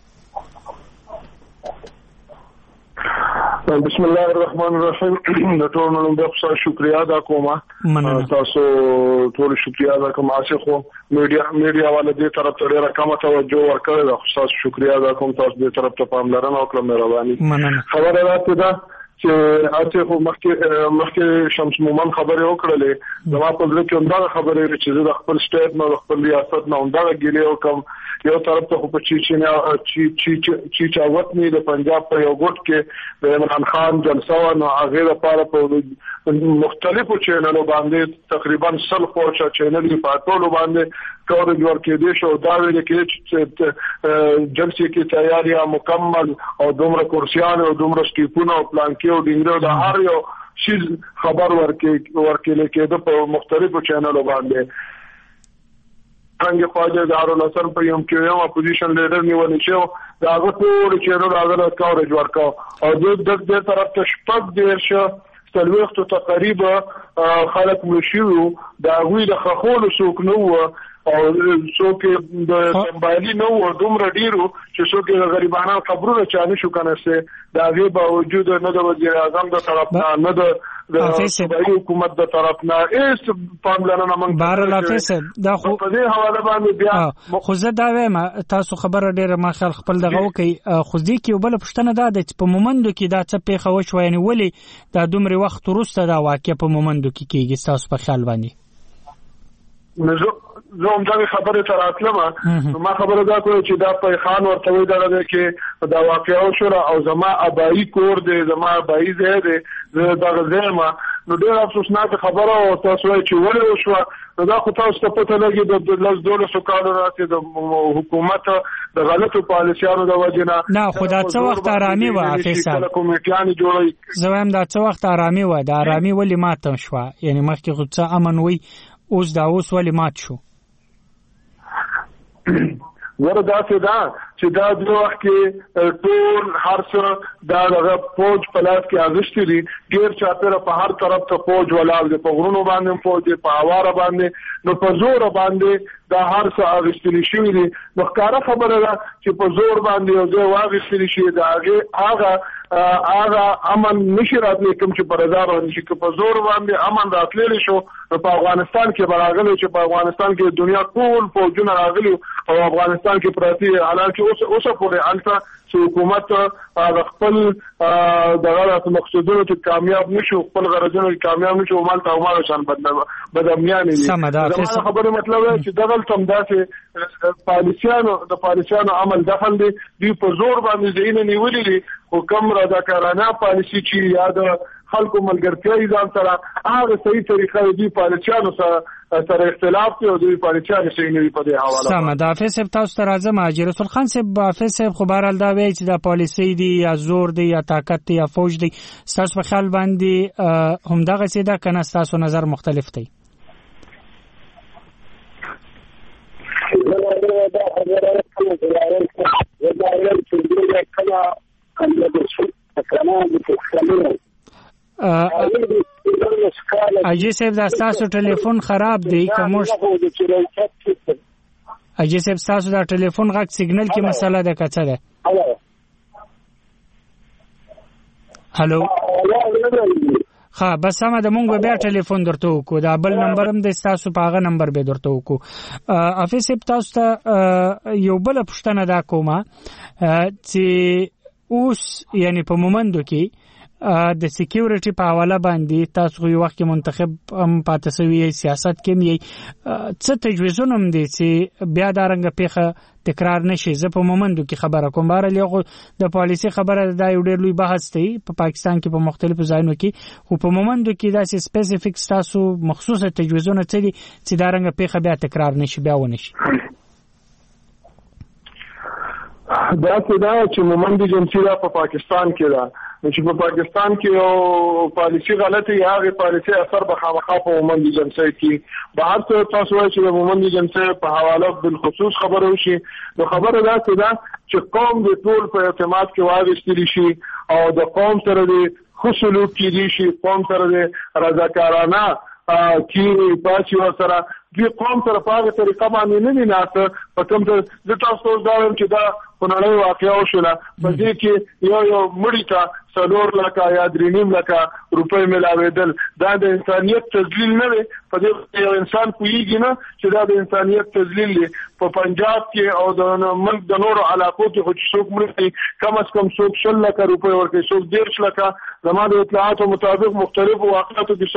بسم الله الرحمن الرحیم. د ټولو نن د خصوصا شکریا ادا کوم تاسو ټول شکریا ادا کوم اسخه میډیا والے طرف ته ډیره کم توجه ورکړل د خصوصا شکریا ادا کوم تاسو دې طرف ته پاملرنه وکړه مهرباني. خبره راته ده چې اسخه مخکې شمس مومن خبره وکړلې زما په ځل کې همدا خبره چې د خپل سټیټ نو خپل ریاست نه همدا ګیلې وکم یو طرف ته په چی چاوت نه د پنجاب په یو ګوت کې د عمران خان جلسه او هغه لپاره په مختلفو چینلونو باندې تقریبا 100 پورچا چینل په ټولو باندې کور جوړ کېدې شو دا ویل کې چې جلسه کې تیاری مکمل او دومره کورسیان او دومره سټیپونه او پلان کې او ډینګرو د هر یو شي خبر ورکې کېده په مختلفو چینلونو باندې څنګه خواجه دارالحسن په یم کې یو اپوزیشن لیډر نیول شو دا هغه ټول چیرې راغله کار جوړ کا او د طرف ته شپږ ډیر شو تلويخت تقریبا خلق مشيو دا غوي د خخول سوق نو او څوک د سمبالي نو دومره ډیرو چې څوک د غریبانو خبرونه چانه شو کنه سه دا غي باوجود نه د وزیر اعظم د طرف نه د صوبایي حکومت د طرف نه ایس پاملرنه موږ بهر حافظ دا خو په دې حواله باندې بیا خو زه دا وایم تاسو خبره ډیره ما خپل دغه وکي خو دې کې بل پښتنه دا د په مومندو کې دا څه پیښه وشو یعنی ولی دا دومره وخت وروسته دا واقع په مومندو کې کیږي تاسو په خیال باندې زه هم دا خبره تر اتلمه ما خبره دا کوي چې دا په خان ورته وی دا کې دا واقعو شو او زما ابای کور دی زما ابای زه دی دا غزما نو ډیر افسوسناک خبره او تاسو چې ولې وشو دا خو تاسو ته پته لګي د لږ دولت سکانو راځي د حکومت د غلطو پالیسیانو د وجنه نه خدا څه وخت آرامي و افیسر کمیټیان جوړي زویم دا څه وخت آرامي و دا آرامي ولې ماته شو یعنی مخکې خو څه امن وي اوس دا اوس ولې مات شو وردا دا چې دا د وخت کې ټول هر څه دا د فوج په لاس کې اغشتي دي ډیر چاپیره په هر طرف ته فوج ولاړ دي په غرونو باندې فوج په هواره باندې نو په زور باندې دا هر څه اغشتي شي دي نو ښکارا خبره ده چې په زور باندې یو ځای واغشتي شي دا هغه امن نشي راتلی کوم چې پر هزار نشي په زور باندې امن راتلی شو په افغانستان کې براغلی چې په افغانستان کې دنیا ټول فوجونه راغلي او افغانستان کې پراتی حالانکه اوس پورې الته چې حکومت خپل دغه مقصودونو ته کامیاب نشو خپل غرضونو کې کامیاب نشو مال ته عمر شان بدامنیان دي دا خبره مطلب چې دغه تم داسې پالیسیانو عمل دخل دی په زور باندې ځین نیولې دي حکم رضاکارانه پالیسی چې یاد خلکو ملګرتیا ځان سره هغه صحیح طریقه دی پالیسیانو سره اختلاف دی او دی پالیسیانو صحیح نه په دې حواله سم دا حافظ صاحب تاسو ته راځم حاجی رسول خان صاحب حافظ صاحب خو بهرال دا وایي چې دا پالیسی دی یا زور دی یا طاقت دی یا فوج دی تاسو په خیال باندې همدغه څه دا کنه تاسو نظر مختلف دی اجي صاحب دا تاسو ټلیفون خراب دی کومش اجي صاحب تاسو دا ټلیفون غږ سیګنل کې مسله ده کڅه ده هالو ها بس هم د مونږ بیا ټلیفون درته وکړو دا بل نمبر هم د تاسو په هغه نمبر به درته وکړو افیس تاسو ته یو بل پښتنه دا کومه چې اوس یعنی په مومندو کې د سکیورټي په حواله باندې تاسو یو وخت منتخب پاتې شوی سیاست کې می څه تجویزونه هم دي چې بیا دا رنګ پیخه تکرار نشي زه په مومندو کې خبره کوم بهر یو د پالیسي خبره دا یو ډېر لوی بحث دی په پاکستان کې په مختلفو ځایونو کې خو په مومندو کې دا سپیسیفیک تاسو مخصوصه تجویزونه څه دي چې دا رنګ پیخه بیا تکرار نشي بیا ونشي دا چې مومندو جنسي په پاکستان کې دا چې په پاکستان کې یو پالیسي غلطه یا هغه پالیسي اثر به خامخا په مومندو جنسي کې بهر څه تاسو وایي چې مومندو جنسي په حواله بالخصوص خبره وشي نو خبره دا چې قوم د ټول په اعتماد کې واغستل شي او د قوم سره د خصوصو کې دي شي قوم سره د رضاکارانه کې پاتې وسره د قوم سره په هغه طریقه باندې نه ناسه په کوم څه د تاسو دا چې دا په نړۍ واقعا وشوله په دې کې یو مړی ته 4 لک یا 3.5 لک روپۍ ملاوېدل دا د انسانيت تذلیل نه دی په دې یو انسان کویږي نه چې دا د انسانيت تذلیل دی په پنجاب کې او د ملک د نورو علاقو کې خو څوک مړي کم از کم څوک 10 لک روپۍ ورکړي څوک 10 لک زموږ اطلاعاتو مطابق مختلفو واقعاتو کې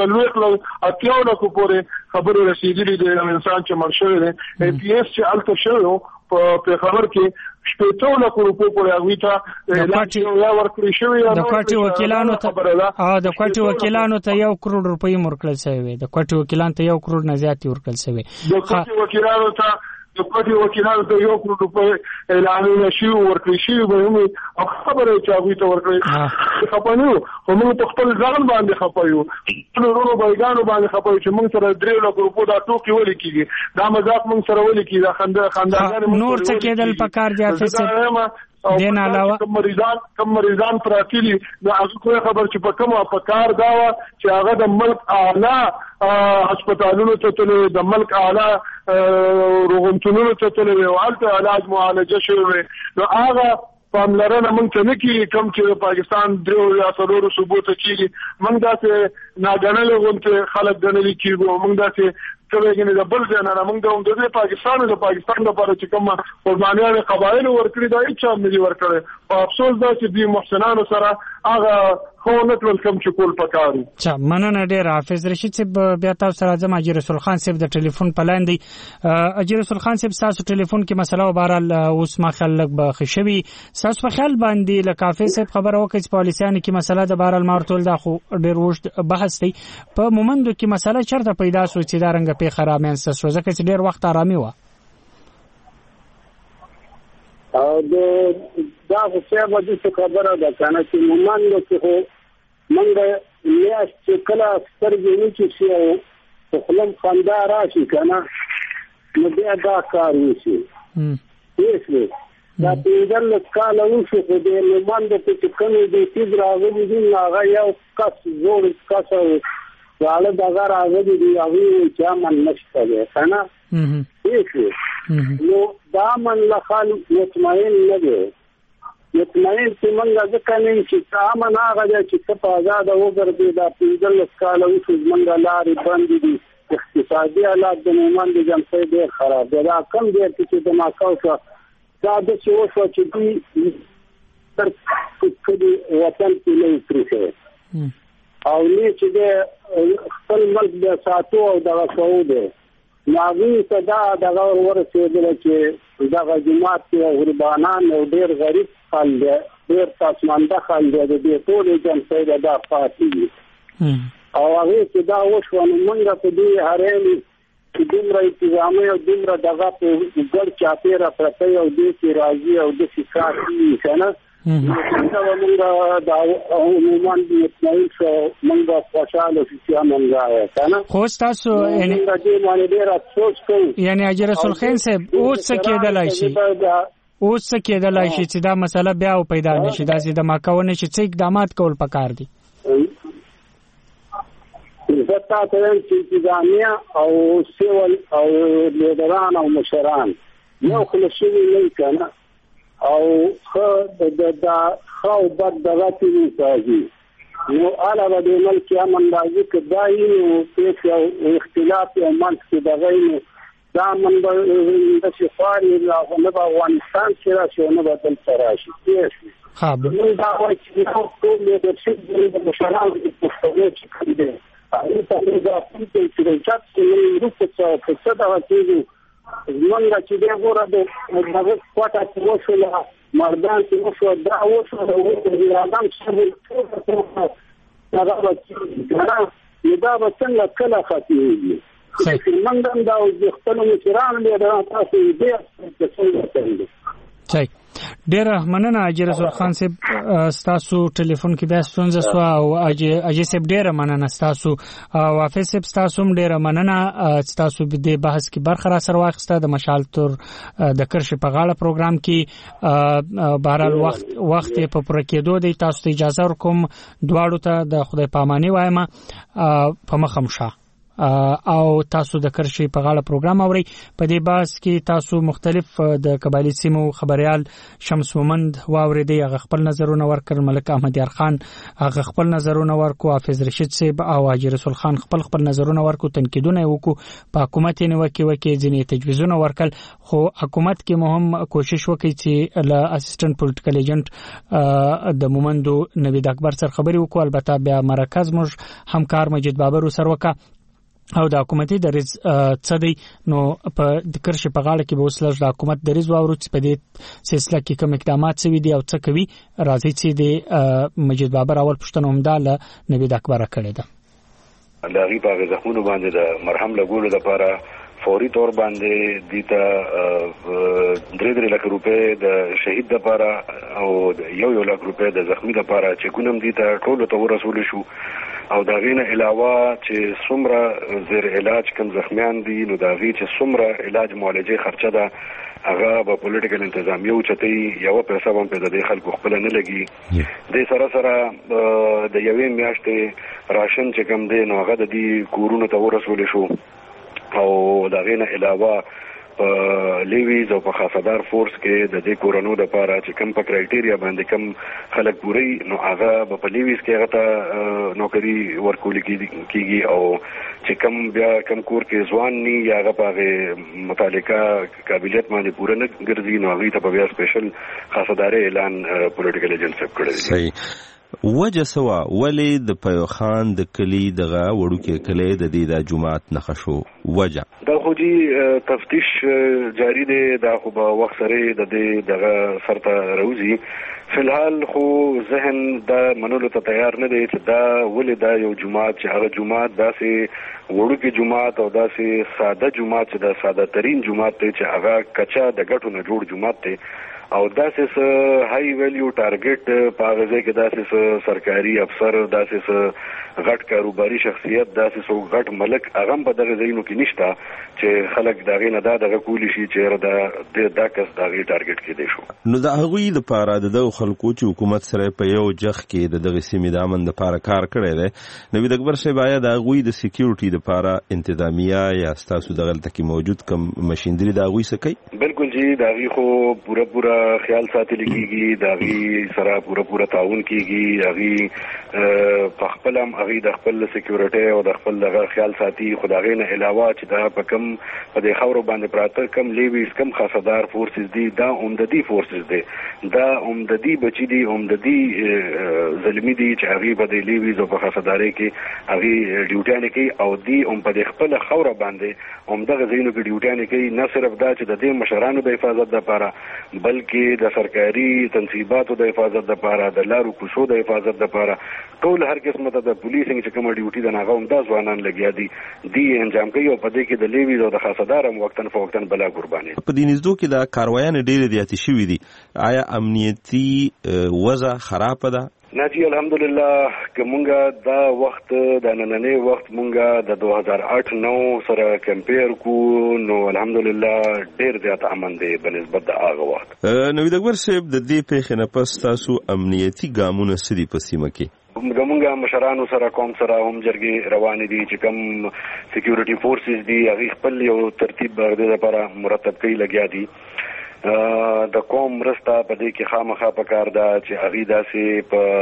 30 لک پورې خبره رسیدلې ده انسان چې مړ شوی دی پی ایس چې الته شوی په خبر کې 15 لک روپۍ پورې هغه ته یا ورکړي شوی د کوټي وکیلانو ته د کوټي وکیلانو ته 1 کروڑ روپۍ ورکړل شوی د کوټي وکیلانو ته 1 کروڑ نه زیات ورکړل شوی د کوټي وکیلانو ته د کوټي وکیلانو ته 1 کروڑ روپۍ اعلان نشي ورکړي شوی به هم خبره چې هغه ته ورکړي خپانو هم په خپل ځان باندې خپایو نورو بایګانو باندې خپایو چې موږ سره 3 لک روپۍ دا ټوکی ولې کیږي دا مذاق موږ سره ولې کیږي دا خنداګان نور څه کېدل پکار دی افیس دین علاوه کوم مریضان پراتلی دا هغه خبر چې په کومه پکار دا چې هغه د ملک اعلی هسپتالونو ته تللی د ملک اعلی روغتونونو ته تللی او هلته علاج معالجه شوی نو هغه پاملرنه موږ ته نه کیږي کوم چې پاکستان درو یا څلورو صوبو ته کیږي موږ داسې ناګڼل غونته خلک ګڼل کیږي موږ داسې کله د بل ځای نه موږ د پاکستان لپاره چې کوم قربانیان قبایل ورکړي دا هیڅ هم نه ورکړي په افسوس دا چې د محسنانو سره هغه خو نه ټول کوم چې کول پکاري چا مننه ډیر حافظ رشید صاحب بیا تاسو سره ځم اجي رسول خان صاحب د ټلیفون پلاندې اجي رسول خان صاحب تاسو ټلیفون کې مسله وبارل اوس ما خلک به خشوي تاسو په خیال باندې لکافي صاحب خبر وکړي چې پالیسيان کې مسله د بارل مارتول دا خو ډیر وښت بحث دی په مومندو کې مسله چرته پیدا شو چې دا رنګ په خرامین سره ځکه چې ډیر وخت آرامي و او دا څه به خبره ده کنه چې مومندو کې هو منګه لیاس چې کله سترګې نشي شي او خپل خندا راشي کنه نو بیا دا کار وشي هیڅ دا پیدل کال وشو په دې مومندو کې کومې دې چې راغلي دي هغه یو کس زور کس واله دا راغلي دي هغه چې من نشته کنه هیڅ نو دا من له خال مطمئن نه دی مطمئن چې منګه ځکه نه چې تامن هغه چې په آزاد وګرځي دا پیدل کال وشو منګه لارې باندې دي اقتصادي حالات د مومند جمعي ډېر خراب دي دا کم دي چې د ماکاوشا دا د څه وشو چې دوی تر کدي وطن کې نه پریښه او نه چې د خپل ملک د ساتو او د سعودي ناوی صدا دغه ورسېدل چې دغه جماعت او غریبانان او ډېر غریب خلک ډېر تاسمانده خلک د دې ټول جمعي د پاتې او هغه چې دا وشو نو موږ په دې هرېلي چې دومره انتظامي او دومره دغه په ګډ چاپیره پرته او دې چې راځي او د فکر کنه دا موږ دا عموما د مطمئن شو موږ خوشاله شو موږ کنه خو تاسو یعنی د دې باندې ډېر افسوس کوي یعنی اجر رسول خان صاحب اوس څه کېدلای شي چې دا مسله بیا پیدا نشي دا چې د ماکاونه چې څه اقدامات کول پکار دي زتا ته چې ځانیا او سیول او لیدران او مشران یو خلشي نه کنه او خو د خو بد دغه تیږي نو علاوه د ملک امن راځي کدای نو په اختلاف او منځ کې د غوښنه دا منبر د شفاري له افغانستان سره شونه بدل تراشي خاب نو دا وایي چې نو ټول د څه د مشرانو په پښتو کې کړي هغه ته دا چې د چات کې نو څه څه دا کېږي زمونږ چې دی ګوره د هغه کوټه کې وشوله مردان چې وشو دا وشو د آدم څخه هغه چې دا به څنګه کله ختمېږي منګم دا د خپل مشرانو له تاسو دې څنګه کوي صحیح ډیر مننه اجي رسول خان صاحب تاسو ټلیفون کې بیا ستونزه سو او اجي صاحب ډیر مننه تاسو او حافظ صاحب تاسو ډیر مننه تاسو به د بحث کې برخه را سره واخسته د مشال تور د کرشي په غاړه پروګرام کې بهرال وخت په پر کېدو دی تاسو ته اجازه ورکوم دواړو ته د خدای پاماني وایم په مخمشه او تاسو د کرشي په غاړه پروګرام اوري په دې باس کې تاسو مختلف د قبایلی سیمو خبريال شمس مومند واوریدي هغه خپل نظرونه ورکړ ملک احمد یار خان هغه خپل نظرونه ورکو حافظ رشید صاحب او حاجی رسول خان خپل نظرونه ورکو تنقیدونه وکړو په حکومت یې وکي ځینې تجویزونه ورکل خو حکومت کې مهم کوشش وکړي چې له اسسټنټ پولیټیکل ایجنټ د مومندو نوید اکبر سره خبري وکړو البته بیا مرکز موږ همکار مجید بابر سره وکړه او د حکومتي دریز څدی نو په د کرشي په غاړه کې به وسلج د حکومت دریز واورو چې په دې سلسله کې کوم اقدامات شوي دي او څه کوي راځي چې د مجید بابر اول پښتنه همدا له نوید اکبر کړی ده د غي په غزخونو باندې د مرهم لګولو لپاره فوري تور باندې دیتا 3 لک روپے د شهید لپاره او 1 لک روپے د زخمی لپاره چې ګونم دیتا ټول ته ورسول شو او دا غینه علاوه چې څومره زیر علاج کم زخمیان دي نو دا غي چې څومره علاج معالجه خرچه ده هغه په پولیټیکل انتظامیه او چتي یو پیسې هم په دې خلکو خپل نه لګي د سره د یوې میاشتې راشن چې کم دی نو هغه د دې کورونو ته ورسول شو او دا غینه علاوه په لیویز او په خاصدار فورس کې د دې کورونو د لپاره چې کم په کرایټیریا باندې کم خلک پوری نو هغه په لیویز کې هغه ته نوکری ورکول کیږي او چې کم بیا کم کور کې ځوان ني هغه په متعلقه قابلیت باندې پوره نه ګرځي نو هغه ته بیا سپیشل خاصدار اعلان پولیټیکل ایجنټ سب کړی صحیح وجه سوا ولی د پیوخان د کلی دغه وړو کې کلی د دې د جماعت نخښو وجه دا خو جی تفتیش جاری دی دا خو په وخت سره د دې دغه سرته روزي فلحال خو ذهن دا منلو ته تیار نه دی چې دا ولې دا یو جماعت چې هغه جماعت داسې وړو کې جماعت او داسې ساده جماعت چې دا ساده ترين جماعت دی چې هغه کچا د ګټو نه جوړ جماعت دی او داسې هاي ویلیو ټارګټ په هغه کې داسې سرکاري افسر داسې غټ کاروباري شخصیت داسې غټ ملک هغه په دغه ځایونو کې نشته چې خلک دغه نه دغه کولی شي چې دا کس دغه ټارګټ کې دی شو نو دا هغوی د پاره د خلکو چې حکومت سره په یو جخ کې دغه سیمې د امن لپاره کار کړی دی نوید اکبر صاحب آیا د هغوی د سکیورټي لپاره انتظامیه یا تاسو دغه تکي موجود کم ماشينري د هغوی څه کوي بالکل جی دا غي خو پورا خیال ساتل کیږي دا غي سره پورا تعاون کیږي هغه په خپل هم هغه د خپل سکیورټي او د خپل دغه خیال ساتي خدای نه علاوه چې دا په کم په دې خاورو باندې پراته کم لیویز کم خاصدار فورسز دي دا عمددي فورسز دي دا عمددي بچی دي عمددي ظلمي دي چې هغه په دې لیویز او په خاصداري کې هغه ډیوټیان کوي او دی په دې خپل خاورو باندې عمدغه زینو کې ډیوټیان کوي نه صرف دا چې د دې مشرانو د حفاظت لپاره بلکې د سرکاري تنصیباتو د حفاظت لپاره د لارو کوڅو د حفاظت لپاره ټول هر قسمه د پولیسینګ چې کوم ډیوټي د ناغه هم د ځوانان لګیا دي انجام کوي او په دې کې د لیویز او د خاصدار هم وختن فوختن بلا قرباني په دې نږدې کې د کاروایان ډېر زیات شوي دي آیا امنیتي وضع خراب ده ناجی الحمدلله کومګه دا وخت د نننې وخت مونږه د 2008-9 سره کمپیر کو نو الحمدلله ډیر زیات امن دی بنسبت د هغه وخت نوید اکبر صاحب د دې پیښې نه پس تاسو امنیتي ګامونه سړي په سیمه کې موږ مشرانو سره کوم سره هم جرګي روان دي چې کوم سکیورټي فورسز دي هغه خپل یو ترتیب باندې لپاره مرتب کوي لګیا دي د قوم رستا په دې کې خامخا پکار ده چې هغه داسې په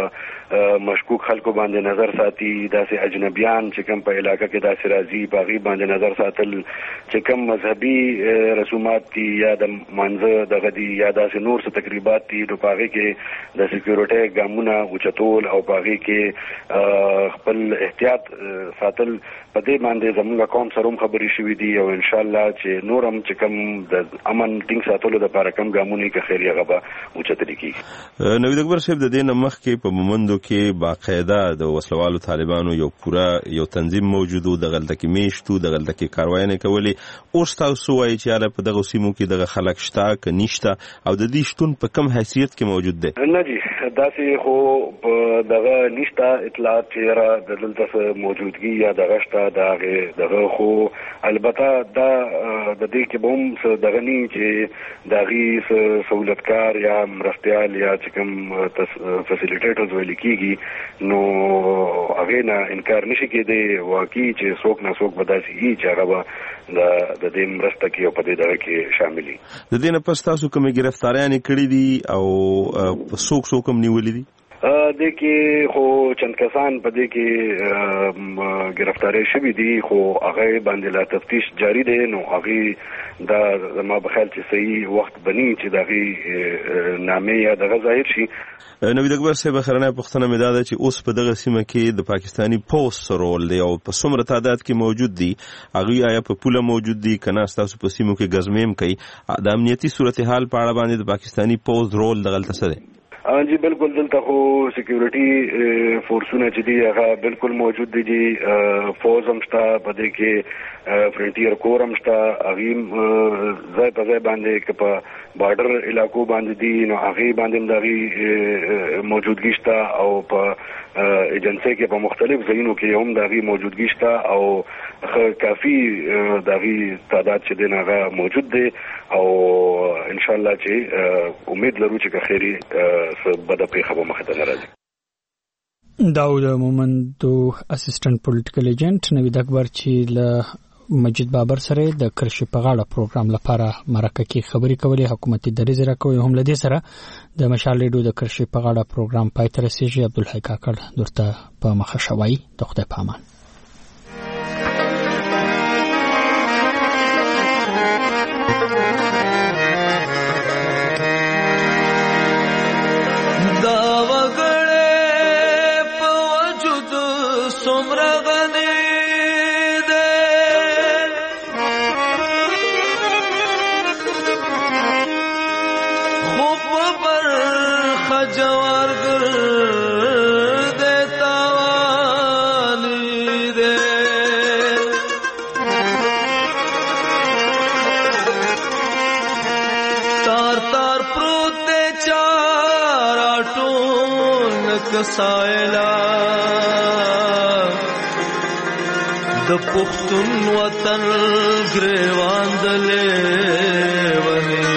مشکوک خلکو باندې نظر ساتي، داسې اجنبيان چې کوم په علاقې کې داسې راځي باغی باندې نظر ساتل، چې کوم مذهبي رسومات دي یا د منځه دغه دي یا داسې نور څه تقریبات دي نو باغی کې د سکیورټي ګامونه اوچتول او باغی کې خپل احتیاط ساتل په دې باندې زموږ قوم سره خبرې شوې دي او ان شاء الله چې نورم چې کوم د امن ټینګ ساتلو لپاره کوم ګامونه کې خیر یې غبا اوچتل کی. نوید اکبر صاحب د دې نمخ کې په مومندو کې باقاعده د وسلوالو طالبانو یو تنظیم موجود و، د غلطه کې میشتو د غلطه کې کاروایي کولې. اوس تاسو وایي چې اله په دغه سیمو کې دغه خلک شته ک نشته او د دې شتون په کم حیثیت کې موجود دی؟ نه جی داسې خو دغه نشته اطلاعات چې را د دلته موجودګي یا دغه شته دغه خو البته دا د دې کې بوم دغه ني چې دغه سہولتکار یا مرستيال یا چې کوم فیسیلیټیټرز ویل کیږي نو هغه نه انکار نشي کېدی واقعي چې څوک نه څوک بداسي چې هغه د دې مرسته کې او په دې دغه کې شاملي. د دې نه پس تاسو کومه گرفتاریان کړې دي او څوک کوم نیولې دي؟ د کې خو چند کسان په دې کې گرفتاری شوي دي خو هغه باندې لا تفتیش جاری دی نو هغه دا ما په خیال چې صحیح وخت بنی چې دغه نامې یا دغه ظاهر شي. نوید اکبر صاحب خرانه پښتنه مې دا ده چې اوس په دغه سیمه کې د پاکستانی پوس رول دی او په څومره تعداد کې موجود دي، هغه آیا په پوله موجود دي کنه تاسو په سیمو کې غزمیم کوي؟ د امنیتي صورتحال په اړه باندې د پاکستانی پوس رول دغلته څه دی؟ جی بالکل دلته خو سکیورټي فورسونه چې دي هغه بالکل موجود دي جی. فوج هم شته په دې کې، فرنټیر کور هم شته، هغه ځای په ځای باندې کې په بارډر علاقو باندې دي نو هغه باندې دغه موجودګي شته او په ایجنسی کې په مختلف ځایونو کې هم دغه موجودګي شته او کافي دغه تعداد چې دی هغه موجود دی او ان شاء الله چې امید لرو چې خیری بده پیښه به مخه ته راځي. داود مومندو اسسټنټ پولیټیکل ایجنټ نوید اکبر چې له مجید بابر سره د کرشي په غاړه پروګرام لپاره مرکه کې خبري کولې حکومتي دریځ راکوي. هم لدې سره د مشال ریډیو د کرشي په غاړه پروګرام پای ته رسیږي. عبدالحی کاکړ درته په مخه شوی د خدای په امان. سایلا د پښتون وطن ګریوان دلې ونی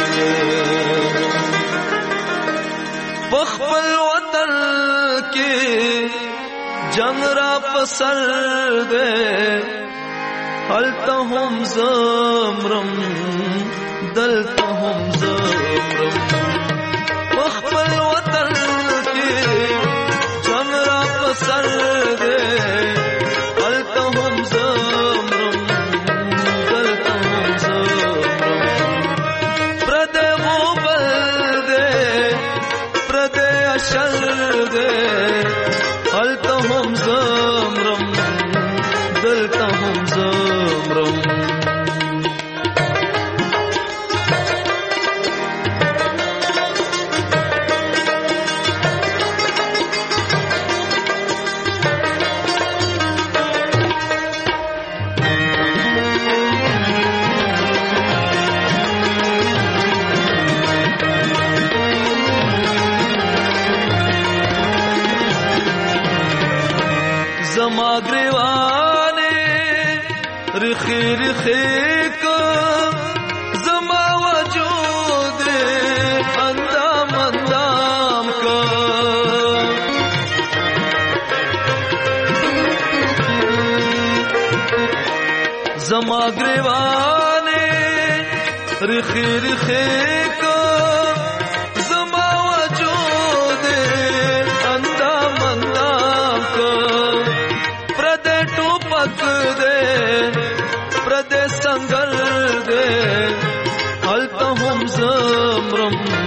خپل وطن کې جنگ را پسر دے هلته هم زمرم دلته هم زمرم خپل وطن سر دے هلته هم زمرم دلته هم زمرم پردے غوبل دے پردے اشل دے هلته هم زمرم دلته هم زمرم خیک زما وجود اندام اندام کا زما گریوانے رخی رخی کا زما وجود اندام سنگر دے حالتا هم زمرم